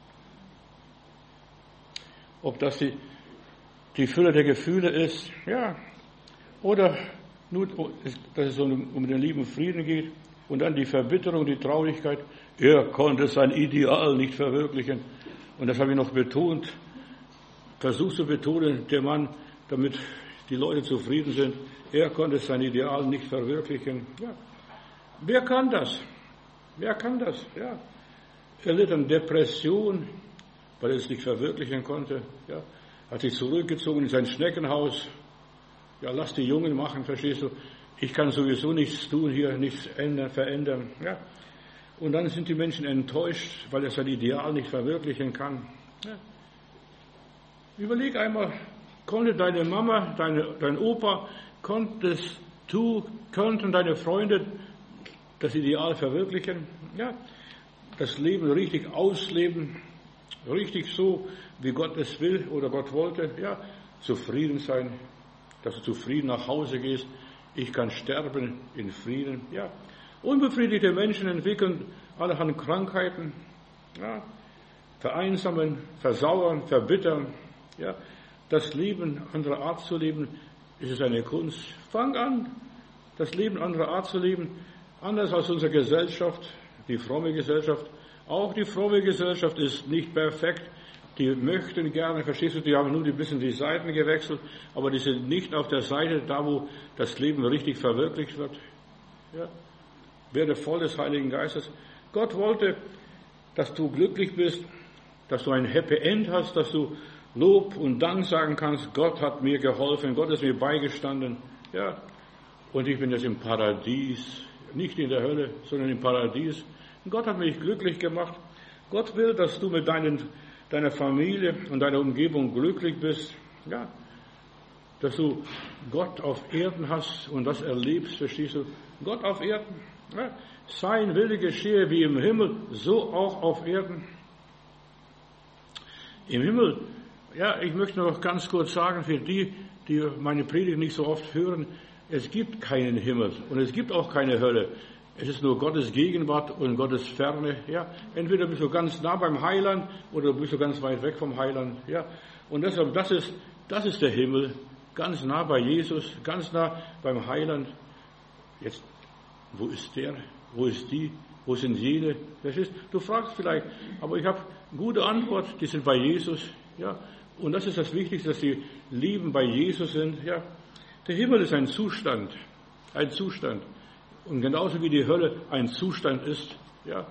A: Ob das die Fülle der Gefühle ist, ja, oder nur, dass es um den lieben Frieden geht und dann die Verbitterung, die Traurigkeit. Er konnte sein Ideal nicht verwirklichen. Und das habe ich noch betont, versucht zu betonen, der Mann, damit die Leute zufrieden sind. Er konnte sein Ideal nicht verwirklichen. Ja. Wer kann das? Wer kann das? Ja. Er litt an Depression, weil er es nicht verwirklichen konnte. Ja. Hat sich zurückgezogen in sein Schneckenhaus. Ja, lass die Jungen machen, verstehst du? Ich kann sowieso nichts tun hier, nichts verändern. Ja. Und dann sind die Menschen enttäuscht, weil er sein Ideal nicht verwirklichen kann. Ja. Überleg einmal, konnte deine Mama, dein Opa, konnten deine Freunde das Ideal verwirklichen? Ja, das Leben richtig ausleben, richtig so, wie Gott es will oder Gott wollte. Ja, zufrieden sein, dass du zufrieden nach Hause gehst. Ich kann sterben in Frieden. Ja, unbefriedigte Menschen entwickeln allerhand Krankheiten. Ja, vereinsamen, versauern, verbittern. Ja, das Leben anderer Art zu leben, ist es eine Kunst. Fang an, das Leben anderer Art zu leben, anders als unsere Gesellschaft, die fromme Gesellschaft. Auch die fromme Gesellschaft ist nicht perfekt. die möchten gerne, verstehst du, die haben nur ein bisschen die Seiten gewechselt, aber die sind nicht auf der Seite, da wo das Leben richtig verwirklicht wird. Ja. Werde voll des Heiligen Geistes. Gott wollte, dass du glücklich bist, dass du ein Happy End hast, dass du Lob und Dank sagen kannst, Gott hat mir geholfen, Gott ist mir beigestanden. Ja. Und ich bin jetzt im Paradies, nicht in der Hölle, sondern im Paradies. Und Gott hat mich glücklich gemacht. Gott will, dass du mit deiner Familie und deiner Umgebung glücklich bist. Ja. Dass du Gott auf Erden hast und das erlebst, verstehst du? Gott auf Erden. Ja. Sein Wille geschehe wie im Himmel, so auch auf Erden. Im Himmel, ja, ich möchte noch ganz kurz sagen, für die meine Predigt nicht so oft hören, es gibt keinen Himmel und es gibt auch keine Hölle. Es ist nur Gottes Gegenwart und Gottes Ferne. Ja. Entweder bist du ganz nah beim Heiland oder bist du ganz weit weg vom Heiland. Ja. Und deshalb, das ist der Himmel, ganz nah bei Jesus, ganz nah beim Heiland. Jetzt, wo ist der? Wo ist die? Wo sind jene? Du fragst vielleicht, aber ich habe eine gute Antwort, die sind bei Jesus. Ja. Und das ist das Wichtigste, dass die Lieben bei Jesus sind. Ja. Der Himmel ist ein Zustand. Ein Zustand. Und genauso wie die Hölle ein Zustand ist. Ja.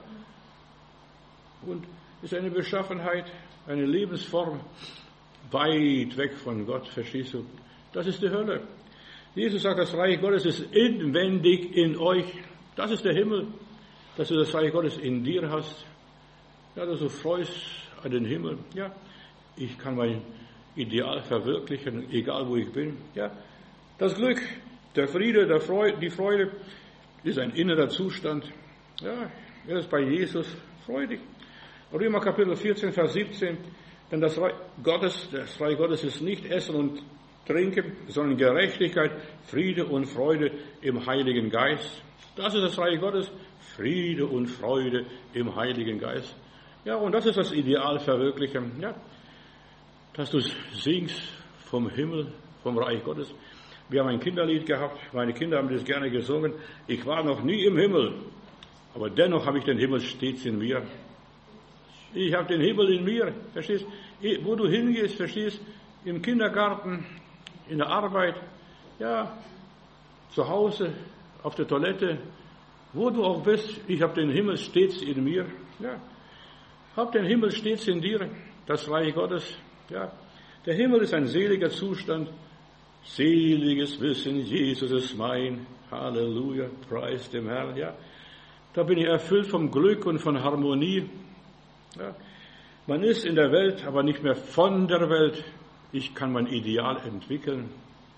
A: Und ist eine Beschaffenheit, eine Lebensform weit weg von Gott, verstehst du? Das ist die Hölle. Jesus sagt, das Reich Gottes ist inwendig in euch. Das ist der Himmel, dass du das Reich Gottes in dir hast. Ja, dass du freust an den Himmel. Ja, ich kann mein Ideal verwirklichen, egal wo ich bin. Ja, das Glück, der Friede, die Freude ist ein innerer Zustand. Ja, er ist bei Jesus freudig. Römer Kapitel 14, Vers 17. Denn das Reich Gottes ist nicht Essen und Trinken, sondern Gerechtigkeit, Friede und Freude im Heiligen Geist. Das ist das Reich Gottes, Friede und Freude im Heiligen Geist. Ja, und das ist das Ideal verwirklichen, ja, dass du singst vom Himmel, vom Reich Gottes. Wir haben ein Kinderlied gehabt, meine Kinder haben das gerne gesungen. Ich war noch nie im Himmel, aber dennoch habe ich den Himmel stets in mir. Ich habe den Himmel in mir, verstehst? Wo du hingehst, verstehst? Im Kindergarten, in der Arbeit, ja, zu Hause, auf der Toilette, wo du auch bist, ich habe den Himmel stets in mir. Ja, hab den Himmel stets in dir, das Reich Gottes. Ja, der Himmel ist ein seliger Zustand, seliges Wissen, Jesus ist mein, Halleluja, preis dem Herrn. Ja, da bin ich erfüllt vom Glück und von Harmonie. Ja, man ist in der Welt, aber nicht mehr von der Welt. Ich kann mein Ideal entwickeln.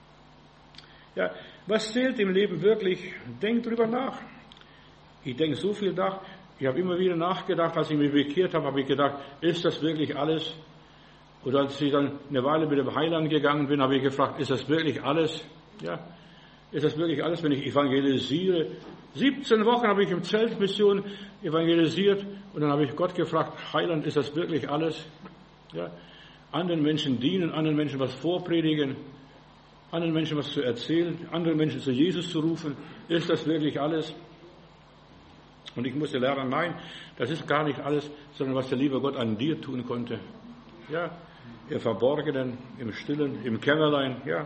A: Ja, was zählt im Leben wirklich? Denk drüber nach. Ich denke so viel nach. Ich habe immer wieder nachgedacht, als ich mich bekehrt habe, habe ich gedacht, ist das wirklich alles? Oder als ich dann eine Weile mit dem Heiland gegangen bin, habe ich gefragt, ist das wirklich alles? Ja, ist das wirklich alles, wenn ich evangelisiere? 17 Wochen habe ich im Zeltmission evangelisiert und dann habe ich Gott gefragt, Heiland, ist das wirklich alles? Ja, anderen Menschen dienen, anderen Menschen was vorpredigen, anderen Menschen was zu erzählen, anderen Menschen zu Jesus zu rufen. Ist das wirklich alles? Und ich musste lernen, nein, das ist gar nicht alles, sondern was der liebe Gott an dir tun konnte. Ja, im Verborgenen, im Stillen, im Kämmerlein, ja.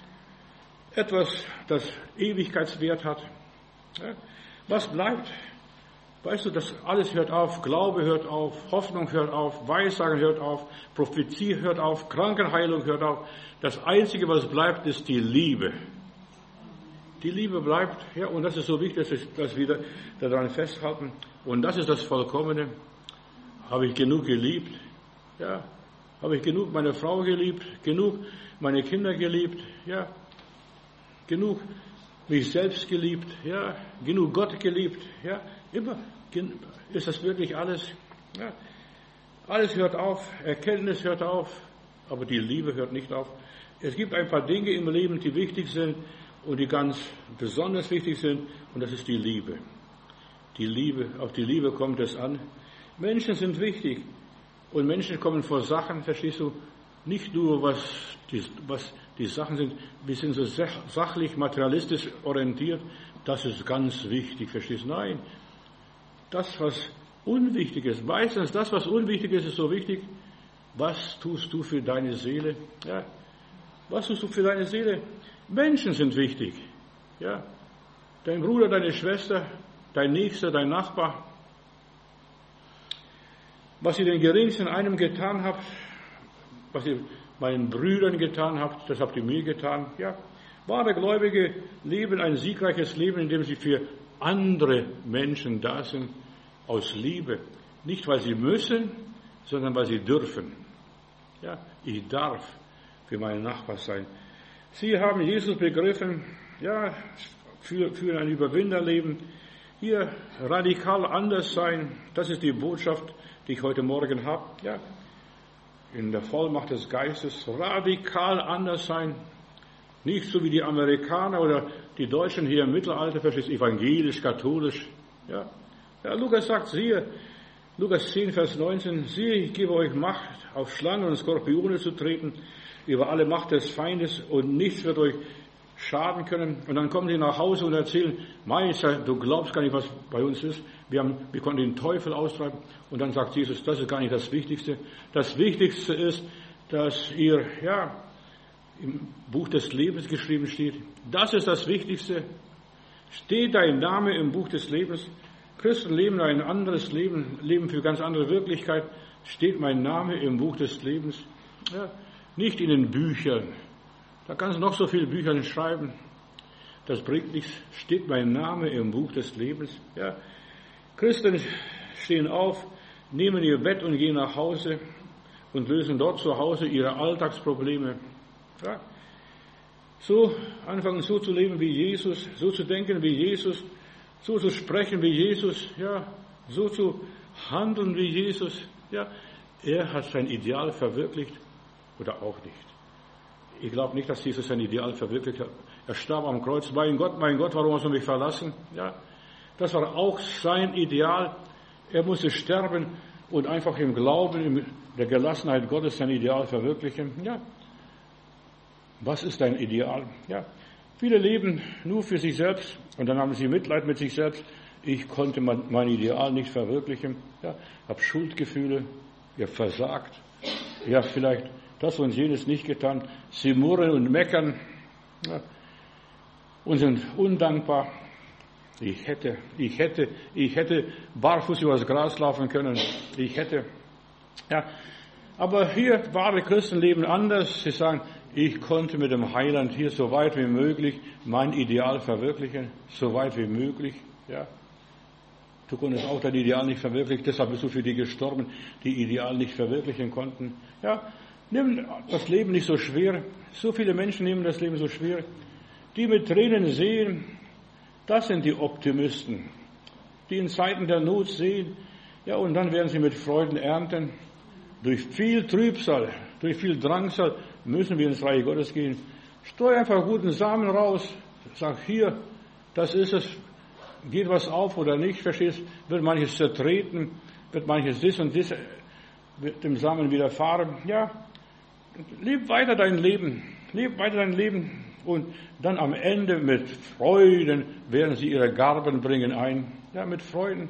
A: Etwas, das Ewigkeitswert hat. Ja. Was bleibt? Weißt du, das alles hört auf, Glaube hört auf, Hoffnung hört auf, Weissagen hört auf, Prophezie hört auf, Krankenheilung hört auf. Das Einzige, was bleibt, ist die Liebe. Die Liebe bleibt, ja, und das ist so wichtig, dass wir daran festhalten. Und das ist das Vollkommene. Habe ich genug geliebt? Ja. Habe ich genug meine Frau geliebt? Genug meine Kinder geliebt? Ja. Genug mich selbst geliebt? Ja. Genug Gott geliebt? Ja. Immer. Ist das wirklich alles? Ja. Alles hört auf. Erkenntnis hört auf. Aber die Liebe hört nicht auf. Es gibt ein paar Dinge im Leben, die wichtig sind und die ganz besonders wichtig sind. Und das ist die Liebe. Die Liebe, auf die Liebe kommt es an. Menschen sind wichtig. Und Menschen kommen vor Sachen, verstehst du, nicht nur was die Sachen sind, wir sind so sachlich, materialistisch orientiert, das ist ganz wichtig, verstehst du? Nein, das, was unwichtig ist, meistens das, was unwichtig ist, ist so wichtig. Was tust du für deine Seele? Ja, was tust du für deine Seele? Menschen sind wichtig. Ja, dein Bruder, deine Schwester, dein Nächster, dein Nachbar. Was ihr den Geringsten einem getan habt, was ihr meinen Brüdern getan habt, das habt ihr mir getan. Ja, wahre Gläubige leben ein siegreiches Leben, indem sie für andere Menschen da sind, aus Liebe. Nicht, weil sie müssen, sondern weil sie dürfen. Ja, ich darf für meinen Nachbar sein. Sie haben Jesus begriffen, ja, für ein Überwinderleben. Hier radikal anders sein, das ist die Botschaft, die ich heute Morgen habe. Ja, in der Vollmacht des Geistes radikal anders sein. Nicht so wie die Amerikaner oder die Deutschen hier im Mittelalter, verstehst du, evangelisch, katholisch. Ja, Lukas sagt, siehe, Lukas 10, Vers 19, siehe, ich gebe euch Macht, auf Schlangen und Skorpione zu treten, über alle Macht des Feindes, und nichts wird euch schaden können. Und dann kommen sie nach Hause und erzählen, Meister, du glaubst gar nicht, was bei uns ist. Wir konnten den Teufel austreiben. Und dann sagt Jesus, das ist gar nicht das Wichtigste. Das Wichtigste ist, dass ihr, ja, im Buch des Lebens geschrieben steht. Das ist das Wichtigste. Steht dein Name im Buch des Lebens. Christen leben ein anderes Leben, leben für ganz andere Wirklichkeit. Steht mein Name im Buch des Lebens. Ja, nicht in den Büchern. Da kannst du noch so viele Bücher schreiben. Das bringt nichts. Steht mein Name im Buch des Lebens. Ja, Christen stehen auf, nehmen ihr Bett und gehen nach Hause und lösen dort zu Hause ihre Alltagsprobleme. Ja, so anfangen, so zu leben wie Jesus, so zu denken wie Jesus, so zu sprechen wie Jesus, ja, so zu handeln wie Jesus. Ja, er hat sein Ideal verwirklicht oder auch nicht. Ich glaube nicht, dass Jesus sein Ideal verwirklicht hat. Er starb am Kreuz. Mein Gott, warum hast du mich verlassen? Ja, das war auch sein Ideal. Er musste sterben und einfach im Glauben, in der Gelassenheit Gottes sein Ideal verwirklichen. Ja, was ist dein Ideal? Ja, viele leben nur für sich selbst und dann haben sie Mitleid mit sich selbst. Ich konnte mein Ideal nicht verwirklichen. Ja, habe Schuldgefühle, ich habe versagt. Ich habe vielleicht das und jenes nicht getan. Sie murren und meckern, ja, und sind undankbar. Ich hätte barfuß über das Gras laufen können. Ja, aber hier wahre Christen leben anders. Sie sagen, ich konnte mit dem Heiland hier so weit wie möglich mein Ideal verwirklichen, so weit wie möglich. Ja, du konntest auch dein Ideal nicht verwirklichen, deshalb bist du für die gestorben, die Ideal nicht verwirklichen konnten. Ja, nimm das Leben nicht so schwer. So viele Menschen nehmen das Leben so schwer. Die mit Tränen sehen, das sind die Optimisten, die in Zeiten der Not sehen. Ja, und dann werden sie mit Freuden ernten. Durch viel Trübsal, durch viel Drangsal müssen wir ins Reich Gottes gehen. Streu einfach guten Samen raus. Sag, hier, das ist es. Geht was auf oder nicht, verstehst? Wird manches zertreten, wird manches dies und dies wird dem Samen widerfahren. Ja, leb weiter dein Leben. Leb weiter dein Leben. Und dann am Ende mit Freuden werden sie ihre Garben bringen ein. Ja, mit Freuden.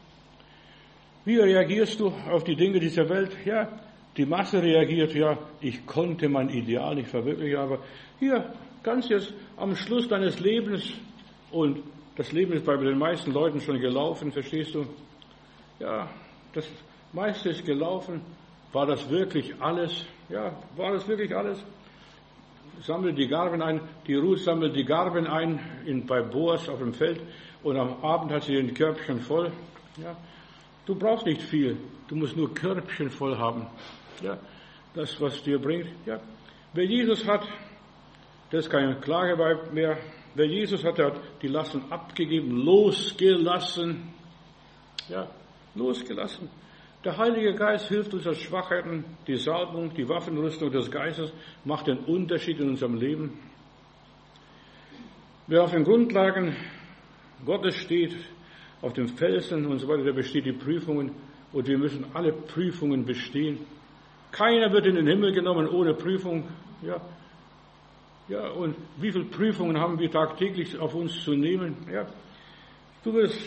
A: Wie reagierst du auf die Dinge dieser Welt? Ja, die Masse reagiert, ja, ich konnte mein Ideal nicht verwirklichen, aber hier, ganz jetzt am Schluss deines Lebens, und das Leben ist bei den meisten Leuten schon gelaufen, verstehst du? Ja, das meiste ist gelaufen. War das wirklich alles? Ja, war das wirklich alles? Sammelt die Garben ein, die Ruth sammelt die Garben ein bei Boas auf dem Feld, und am Abend hat sie ein Körbchen voll. Ja, du brauchst nicht viel, du musst nur Körbchen voll haben. Ja, das, was dir bringt. Ja, wer Jesus hat, das ist kein Klageweib mehr. Wer Jesus hat, der hat die Lasten abgegeben, losgelassen. Ja, losgelassen. Der Heilige Geist hilft uns als Schwachheiten. Die Salbung, die Waffenrüstung des Geistes macht den Unterschied in unserem Leben. Wer auf den Grundlagen Gottes steht, auf dem Felsen und so weiter, der besteht die Prüfungen, und wir müssen alle Prüfungen bestehen. Keiner wird in den Himmel genommen ohne Prüfung. Ja, und wie viele Prüfungen haben wir tagtäglich auf uns zu nehmen? Ja, du wirst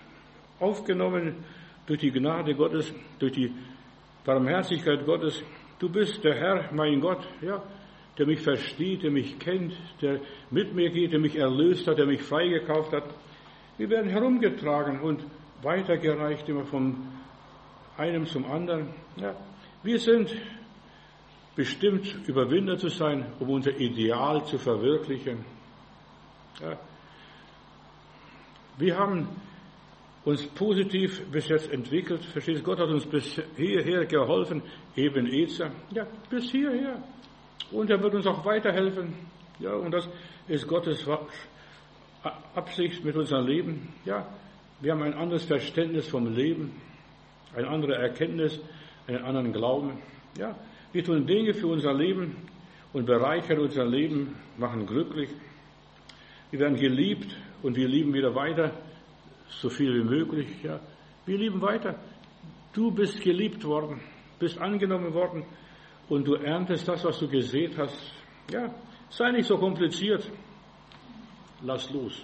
A: aufgenommen durch die Gnade Gottes, durch die Barmherzigkeit Gottes. Du bist der Herr, mein Gott, ja, der mich versteht, der mich kennt, der mit mir geht, der mich erlöst hat, der mich freigekauft hat. Wir werden herumgetragen und weitergereicht, immer von einem zum anderen. Ja, wir sind bestimmt, Überwinder zu sein, um unser Ideal zu verwirklichen. Ja. Wir haben uns positiv bis jetzt entwickelt. Verstehst du? Gott hat uns bis hierher geholfen, eben Ezer. Ja, bis hierher. Und er wird uns auch weiterhelfen. Ja, und das ist Gottes Absicht mit unserem Leben. Ja, wir haben ein anderes Verständnis vom Leben, eine andere Erkenntnis, einen anderen Glauben. Ja, wir tun Dinge für unser Leben und bereichern unser Leben, machen glücklich. Wir werden geliebt und wir lieben wieder weiter, so viel wie möglich. Ja, wir lieben weiter. Du bist geliebt worden, bist angenommen worden und du erntest das, was du gesät hast. Ja, sei nicht so kompliziert. Lass los.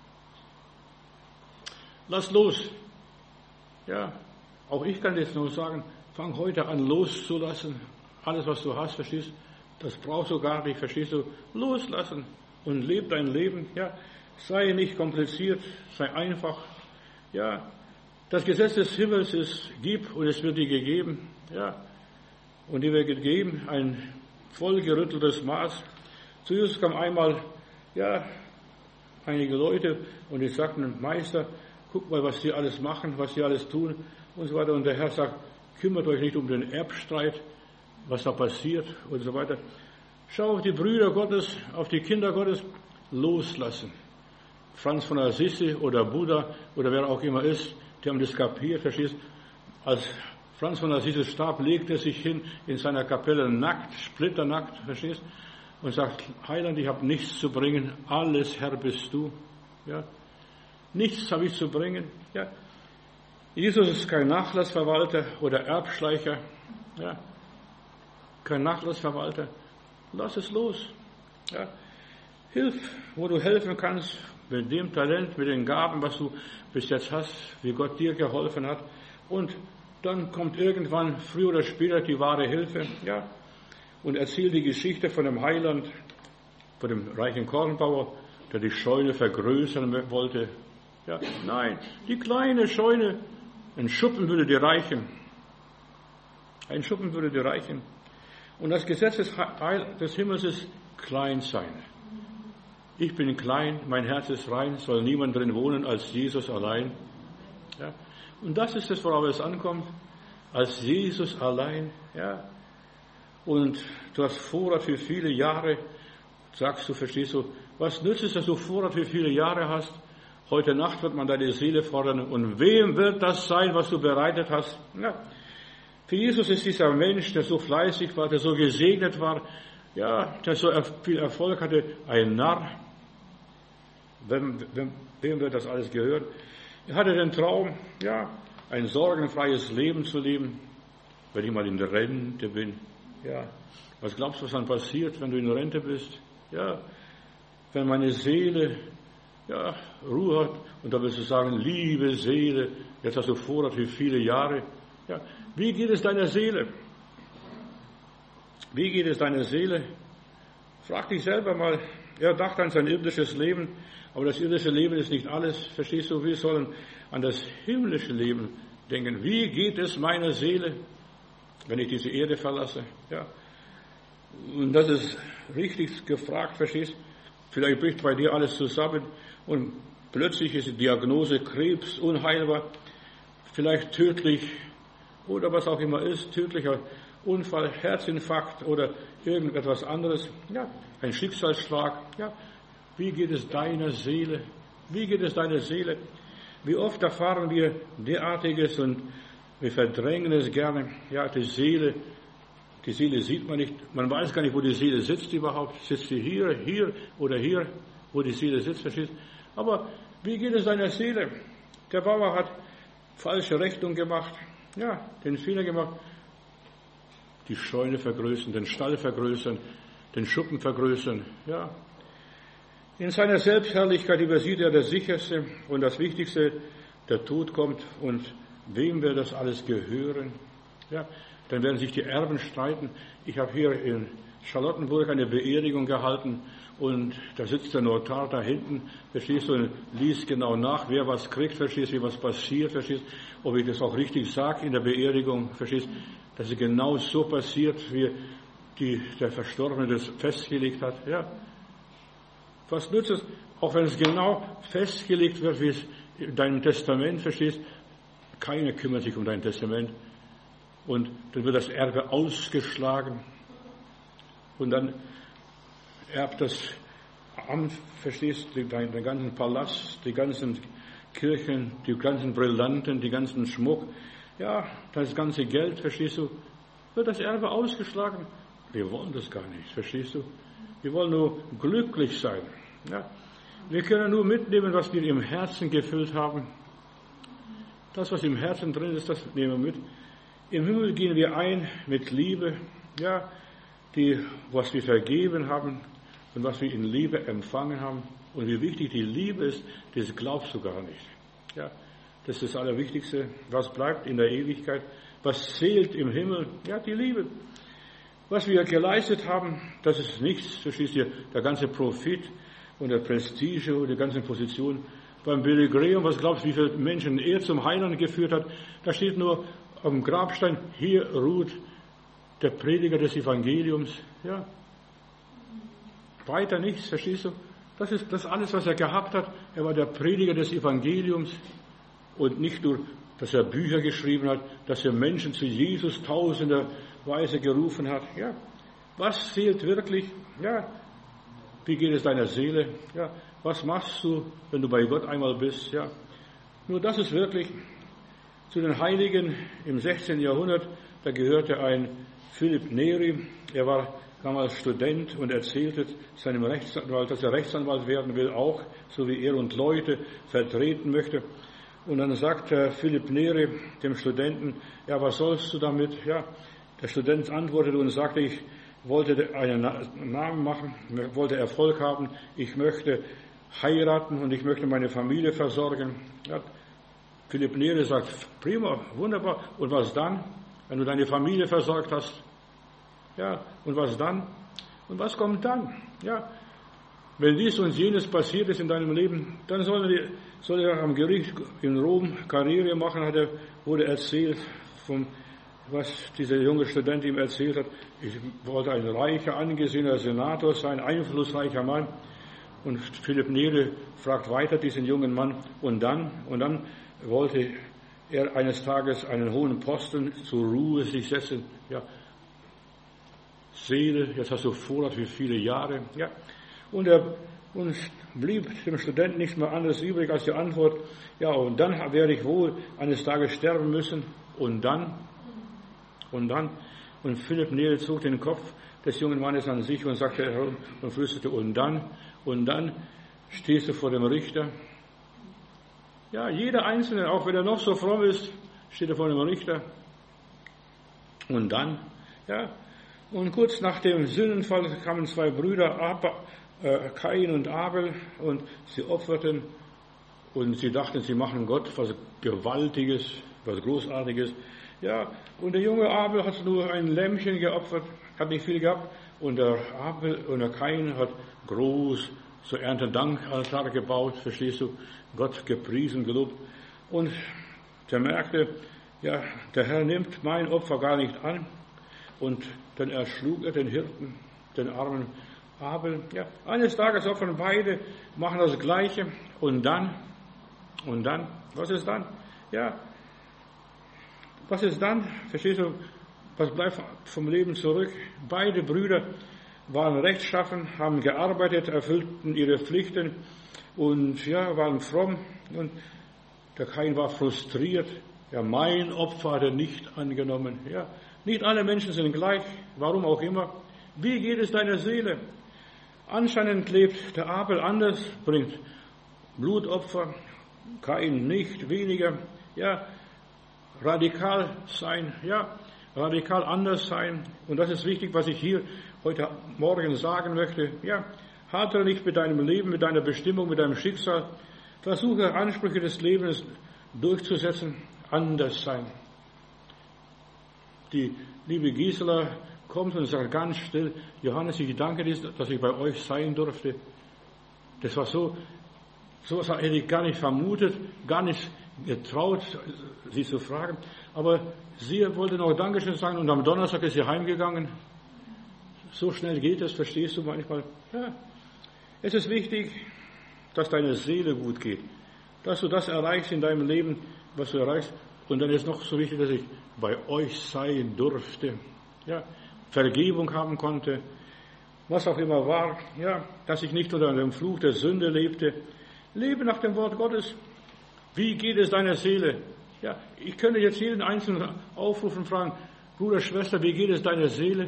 A: Lass los. Ja, auch ich kann jetzt nur sagen, fang heute an loszulassen. Alles, was du hast, verstehst du, das brauchst du gar nicht, verstehst du, loslassen und leb dein Leben. Ja, sei nicht kompliziert, sei einfach. Ja, das Gesetz des Himmels ist, gib und es wird dir gegeben. Ja, und dir wird gegeben ein vollgerütteltes Maß. Zu Jesus kam einmal, ja, einige Leute und die sagten, Meister, guck mal, was die alles machen, was die alles tun und so weiter. Und der Herr sagt, kümmert euch nicht um den Erbstreit, was da passiert und so weiter. Schau auf die Brüder Gottes, auf die Kinder Gottes, loslassen. Franz von Assisi oder Buddha oder wer auch immer ist, die haben das kapiert, verstehst? Als Franz von Assisi starb, legte er sich hin in seiner Kapelle nackt, splitternackt, verstehst? Und sagt, Heiland, ich habe nichts zu bringen, alles Herr bist du. Ja? Nichts habe ich zu bringen. Ja? Jesus ist kein Nachlassverwalter oder Erbschleicher. Ja? Kein Nachlassverwalter. Lass es los. Ja? Hilf, wo du helfen kannst, mit dem Talent, mit den Gaben, was du bis jetzt hast, wie Gott dir geholfen hat. Und dann kommt irgendwann, früher oder später, die wahre Hilfe. Ja? Und erzähl die Geschichte von dem Heiland, von dem reichen Kornbauer, der die Scheune vergrößern wollte. Ja, nein, die kleine Scheune, ein Schuppen würde dir reichen. Ein Schuppen würde dir reichen. Und das Gesetz des Himmels ist klein sein. Ich bin klein, mein Herz ist rein, soll niemand drin wohnen als Jesus allein. Ja, und das ist es, worauf es ankommt, als Jesus allein. Ja. Und du hast Vorrat für viele Jahre, sagst du, verstehst du, was nützt es, dass du Vorrat für viele Jahre hast? Heute Nacht wird man deine Seele fordern. Und wem wird das sein, was du bereitet hast? Ja. Für Jesus ist dieser Mensch, der so fleißig war, der so gesegnet war, ja, der so viel Erfolg hatte, ein Narr. Wem wird das alles gehören? Er hatte den Traum, ja, ein sorgenfreies Leben zu leben, wenn ich mal in der Rente bin. Ja, was glaubst du, was dann passiert, wenn du in Rente bist? Ja, wenn meine Seele, ja, Ruhe hat, und da wirst du sagen, liebe Seele, jetzt hast du Vorrat für viele Jahre. Ja, wie geht es deiner Seele? Wie geht es deiner Seele? Frag dich selber mal. Er dachte an sein irdisches Leben, aber das irdische Leben ist nicht alles. Verstehst du? Wir sollen an das himmlische Leben denken. Wie geht es meiner Seele, wenn ich diese Erde verlasse? Ja. Und das ist richtig gefragt, verstehst du? Vielleicht bricht bei dir alles zusammen und plötzlich ist die Diagnose Krebs, unheilbar, vielleicht tödlich oder was auch immer ist, tödlicher Unfall, Herzinfarkt oder irgendetwas anderes. Ja, ein Schicksalsschlag. Ja, wie geht es deiner Seele? Wie geht es deiner Seele? Wie oft erfahren wir derartiges und wir verdrängen es gerne. Ja, die Seele sieht man nicht. Man weiß gar nicht, wo die Seele sitzt überhaupt. Sitzt sie hier oder hier, wo die Seele sitzt, verstehst du? Aber wie geht es deiner Seele? Der Bauer hat falsche Rechnung gemacht. Ja, den Fehler gemacht. Die Scheune vergrößern, den Stall vergrößern, den Schuppen vergrößern. Ja. In seiner Selbstherrlichkeit übersieht er das Sicherste und das Wichtigste, der Tod kommt und wem wird das alles gehören? Ja. dann werden sich die Erben streiten. Ich habe hier in Charlottenburg eine Beerdigung gehalten und da sitzt der Notar da hinten, verstehst du, und liest genau nach, wer was kriegt, verstehst du, wie was passiert, verstehst du, ob ich das auch richtig sage in der Beerdigung, verstehst du, dass es genau so passiert, wie der Verstorbene das festgelegt hat. Ja. Was nützt es, auch wenn es genau festgelegt wird, wie es in deinem Testament, verstehst du, keiner kümmert sich um dein Testament. Und dann wird das Erbe ausgeschlagen. Und dann erbt das Amt, verstehst du, den ganzen Palast, die ganzen Kirchen, die ganzen Brillanten, die ganzen Schmuck. Ja, das ganze Geld, verstehst du, wird das Erbe ausgeschlagen. Wir wollen das gar nicht, verstehst du? Wir wollen nur glücklich sein. Ja? Wir können nur mitnehmen, was wir im Herzen gefüllt haben. Das, was im Herzen drin ist, das nehmen wir mit. Im Himmel gehen wir ein mit Liebe, ja, was wir vergeben haben und was wir in Liebe empfangen haben. Und wie wichtig die Liebe ist, das glaubst du gar nicht. Ja, das ist das Allerwichtigste. Was bleibt in der Ewigkeit? Was zählt im Himmel? Ja, die Liebe. Was wir geleistet haben, das ist nichts. Verstehst du, der ganze Profit und der Prestige und die ganze Position. Beim Billy Graham, was glaubst du, wie viele Menschen er zum Heiland geführt hat? Da steht nur am Grabstein, hier ruht der Prediger des Evangeliums. Ja. Weiter nichts, verstehst du? Das ist das alles, was er gehabt hat. Er war der Prediger des Evangeliums. Und nicht nur, dass er Bücher geschrieben hat, dass er Menschen zu Jesus tausenderweise gerufen hat. Ja. Was zählt wirklich? Ja. Wie geht es deiner Seele? Ja. Was machst du, wenn du bei Gott einmal bist? Ja. Nur das ist wirklich zu den Heiligen im 16. Jahrhundert. Da gehörte ein Philipp Neri. Er war damals Student und erzählte seinem Rechtsanwalt, dass er Rechtsanwalt werden will, auch, so wie er und Leute vertreten möchte. Und dann sagt Philipp Neri dem Studenten, ja, was sollst du damit? Ja, der Student antwortete und sagte, ich wollte einen Namen machen, wollte Erfolg haben, ich möchte heiraten und ich möchte meine Familie versorgen. Ja, Philipp Neri sagt, prima, wunderbar. Und was dann, wenn du deine Familie versorgt hast? Ja, und was dann? Und was kommt dann? Ja, wenn dies und jenes passiert ist in deinem Leben, dann soll er am Gericht in Rom Karriere machen, wurde erzählt, was dieser junge Student ihm erzählt hat. Ich wollte ein reicher, angesehener Senator sein, einflussreicher Mann. Und Philipp Neri fragt weiter diesen jungen Mann, und dann wollte er eines Tages einen hohen Posten zur Ruhe sich setzen. Ja, Seele, jetzt hast du Vorrat für viele Jahre. Ja, und blieb dem Studenten nichts mehr anderes übrig als die Antwort, ja, und dann werde ich wohl eines Tages sterben müssen. Und dann. Und Philipp Neri zog den Kopf des jungen Mannes an sich und sagte herum und flüsterte, und dann stehst du vor dem Richter. Ja, jeder Einzelne, auch wenn er noch so fromm ist, steht er vor dem Richter. Und dann, ja, und kurz nach dem Sündenfall kamen zwei Brüder, Kain und Abel, und sie opferten und sie dachten, sie machen Gott was Gewaltiges, was Großartiges. Ja, und der junge Abel hat nur ein Lämmchen geopfert, hat nicht viel gehabt, und der Kain hat groß zur Erntedankaltar gebaut, verstehst du, Gott gepriesen, gelobt. Und der merkte, ja, der Herr nimmt mein Opfer gar nicht an. Und dann erschlug er den Hirten, den armen Abel. Ja, eines Tages opfern beide, machen das Gleiche. Und dann, was ist dann? Ja, was ist dann? Verstehst du, was bleibt vom Leben zurück? Beide Brüder waren rechtschaffen, haben gearbeitet, erfüllten ihre Pflichten und ja, waren fromm. Und der Kain war frustriert. Ja, mein Opfer hat er nicht angenommen. Ja, nicht alle Menschen sind gleich, warum auch immer. Wie geht es deiner Seele? Anscheinend lebt der Abel anders, bringt Blutopfer, Kain nicht, weniger. Ja, radikal sein, ja, radikal anders sein. Und das ist wichtig, was ich hier heute Morgen sagen möchte. Ja, hadere nicht mit deinem Leben, mit deiner Bestimmung, mit deinem Schicksal. Versuche Ansprüche des Lebens durchzusetzen, anders sein. die liebe Gisela kommt und sagt ganz still, Johannes, ich danke dir, dass ich bei euch sein durfte. Das war so etwas hätte ich gar nicht vermutet, gar nicht getraut, sie zu fragen. Aber sie wollte noch Dankeschön sagen und am Donnerstag ist sie heimgegangen. So schnell geht es, verstehst du manchmal? Ja. Es ist wichtig, dass deine Seele gut geht, dass du das erreichst in deinem Leben, was du erreichst. Und dann ist noch so wichtig, dass ich bei euch sein durfte, ja, Vergebung haben konnte, was auch immer war, ja, dass ich nicht unter dem Fluch der Sünde lebte. Lebe nach dem Wort Gottes. Wie geht es deiner Seele? Ja, ich könnte jetzt jeden Einzelnen aufrufen und fragen, Bruder, Schwester, wie geht es deiner Seele?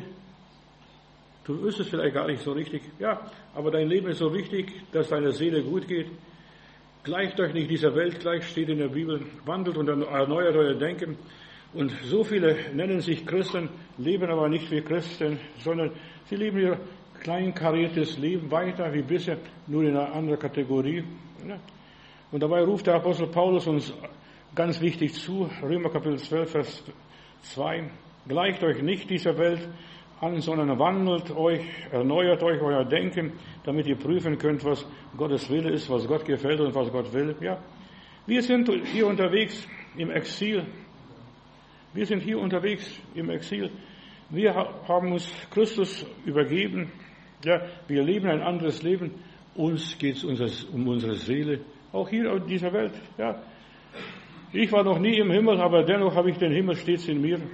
A: Du wüsstest vielleicht gar nicht so richtig. Ja, aber dein Leben ist so wichtig, dass deiner Seele gut geht. Gleicht euch nicht dieser Welt gleich, steht in der Bibel. Wandelt und erneuert euer Denken. Und so viele nennen sich Christen, leben aber nicht wie Christen, sondern sie leben ihr kleinkariertes Leben weiter wie bisher, nur in einer anderen Kategorie. Ja. Und dabei ruft der Apostel Paulus uns ganz wichtig zu, Römer Kapitel 12, Vers 2, gleicht euch nicht dieser Welt an, sondern wandelt euch, erneuert euch euer Denken, damit ihr prüfen könnt, was Gottes Wille ist, was Gott gefällt und was Gott will. Ja. Wir sind hier unterwegs im Exil. Wir sind hier unterwegs im Exil. Wir haben uns Christus übergeben. Ja, wir leben ein anderes Leben. Uns geht es um unsere Seele. Auch hier in dieser Welt. Ja. Ich war noch nie im Himmel, aber dennoch habe ich den Himmel stets in mir.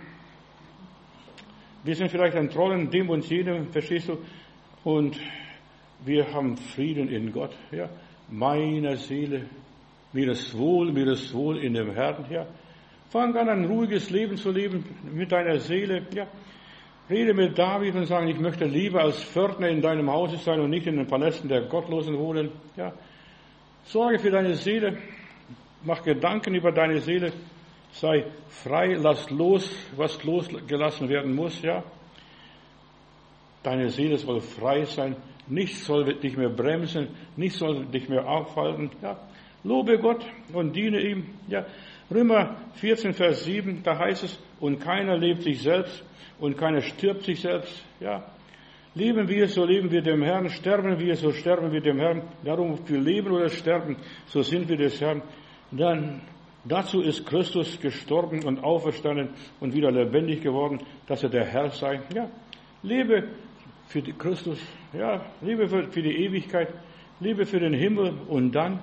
A: Wir sind vielleicht ein Trollen, dem und jenem, verstehst du? Und wir haben Frieden in Gott. Ja. Meiner Seele, mir ist wohl in dem Herrn. Ja. Fang an, ein ruhiges Leben zu leben mit deiner Seele. Ja. Rede mit David und sagen, ich möchte lieber als Pförtner in deinem Hause sein und nicht in den Palästen der Gottlosen wohnen. Ja. Sorge für deine Seele. Mach Gedanken über deine Seele. Sei frei, lass los, was losgelassen werden muss. Ja. Deine Seele soll frei sein. Nichts soll dich mehr bremsen. Nichts soll dich mehr aufhalten. Ja. Lobe Gott und diene ihm. Ja. Römer 14, Vers 7, da heißt es, und keiner lebt sich selbst und keiner stirbt sich selbst. Ja. Leben wir, so leben wir dem Herrn, sterben wir, so sterben wir dem Herrn. Darum, ob wir leben oder sterben, so sind wir des Herrn. Dann dazu ist Christus gestorben und auferstanden und wieder lebendig geworden, dass er der Herr sei. Ja. Lebe für Christus, ja, lebe für die Ewigkeit, lebe für den Himmel und dann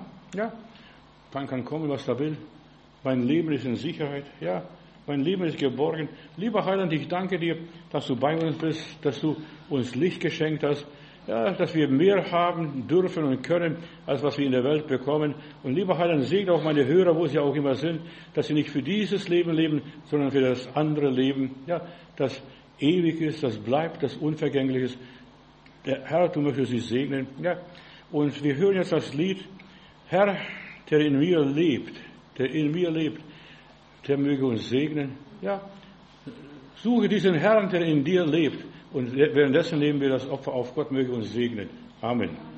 A: kann kommen, was da will. Mein Leben ist in Sicherheit, ja, mein Leben ist geborgen. Lieber Heiland, ich danke dir, dass du bei uns bist, dass du uns Licht geschenkt hast, ja, dass wir mehr haben dürfen und können, als was wir in der Welt bekommen. Und lieber Heiland, segne auch meine Hörer, wo sie auch immer sind, dass sie nicht für dieses Leben leben, sondern für das andere Leben, ja, das ewig ist, das bleibt, das unvergänglich ist. Der Herr, du möchtest sie segnen, ja. Und wir hören jetzt das Lied, Herr, der in mir lebt, der möge uns segnen. Ja, suche diesen Herrn, der in dir lebt. Und währenddessen nehmen wir das Opfer auf. Gott möge uns segnen. Amen.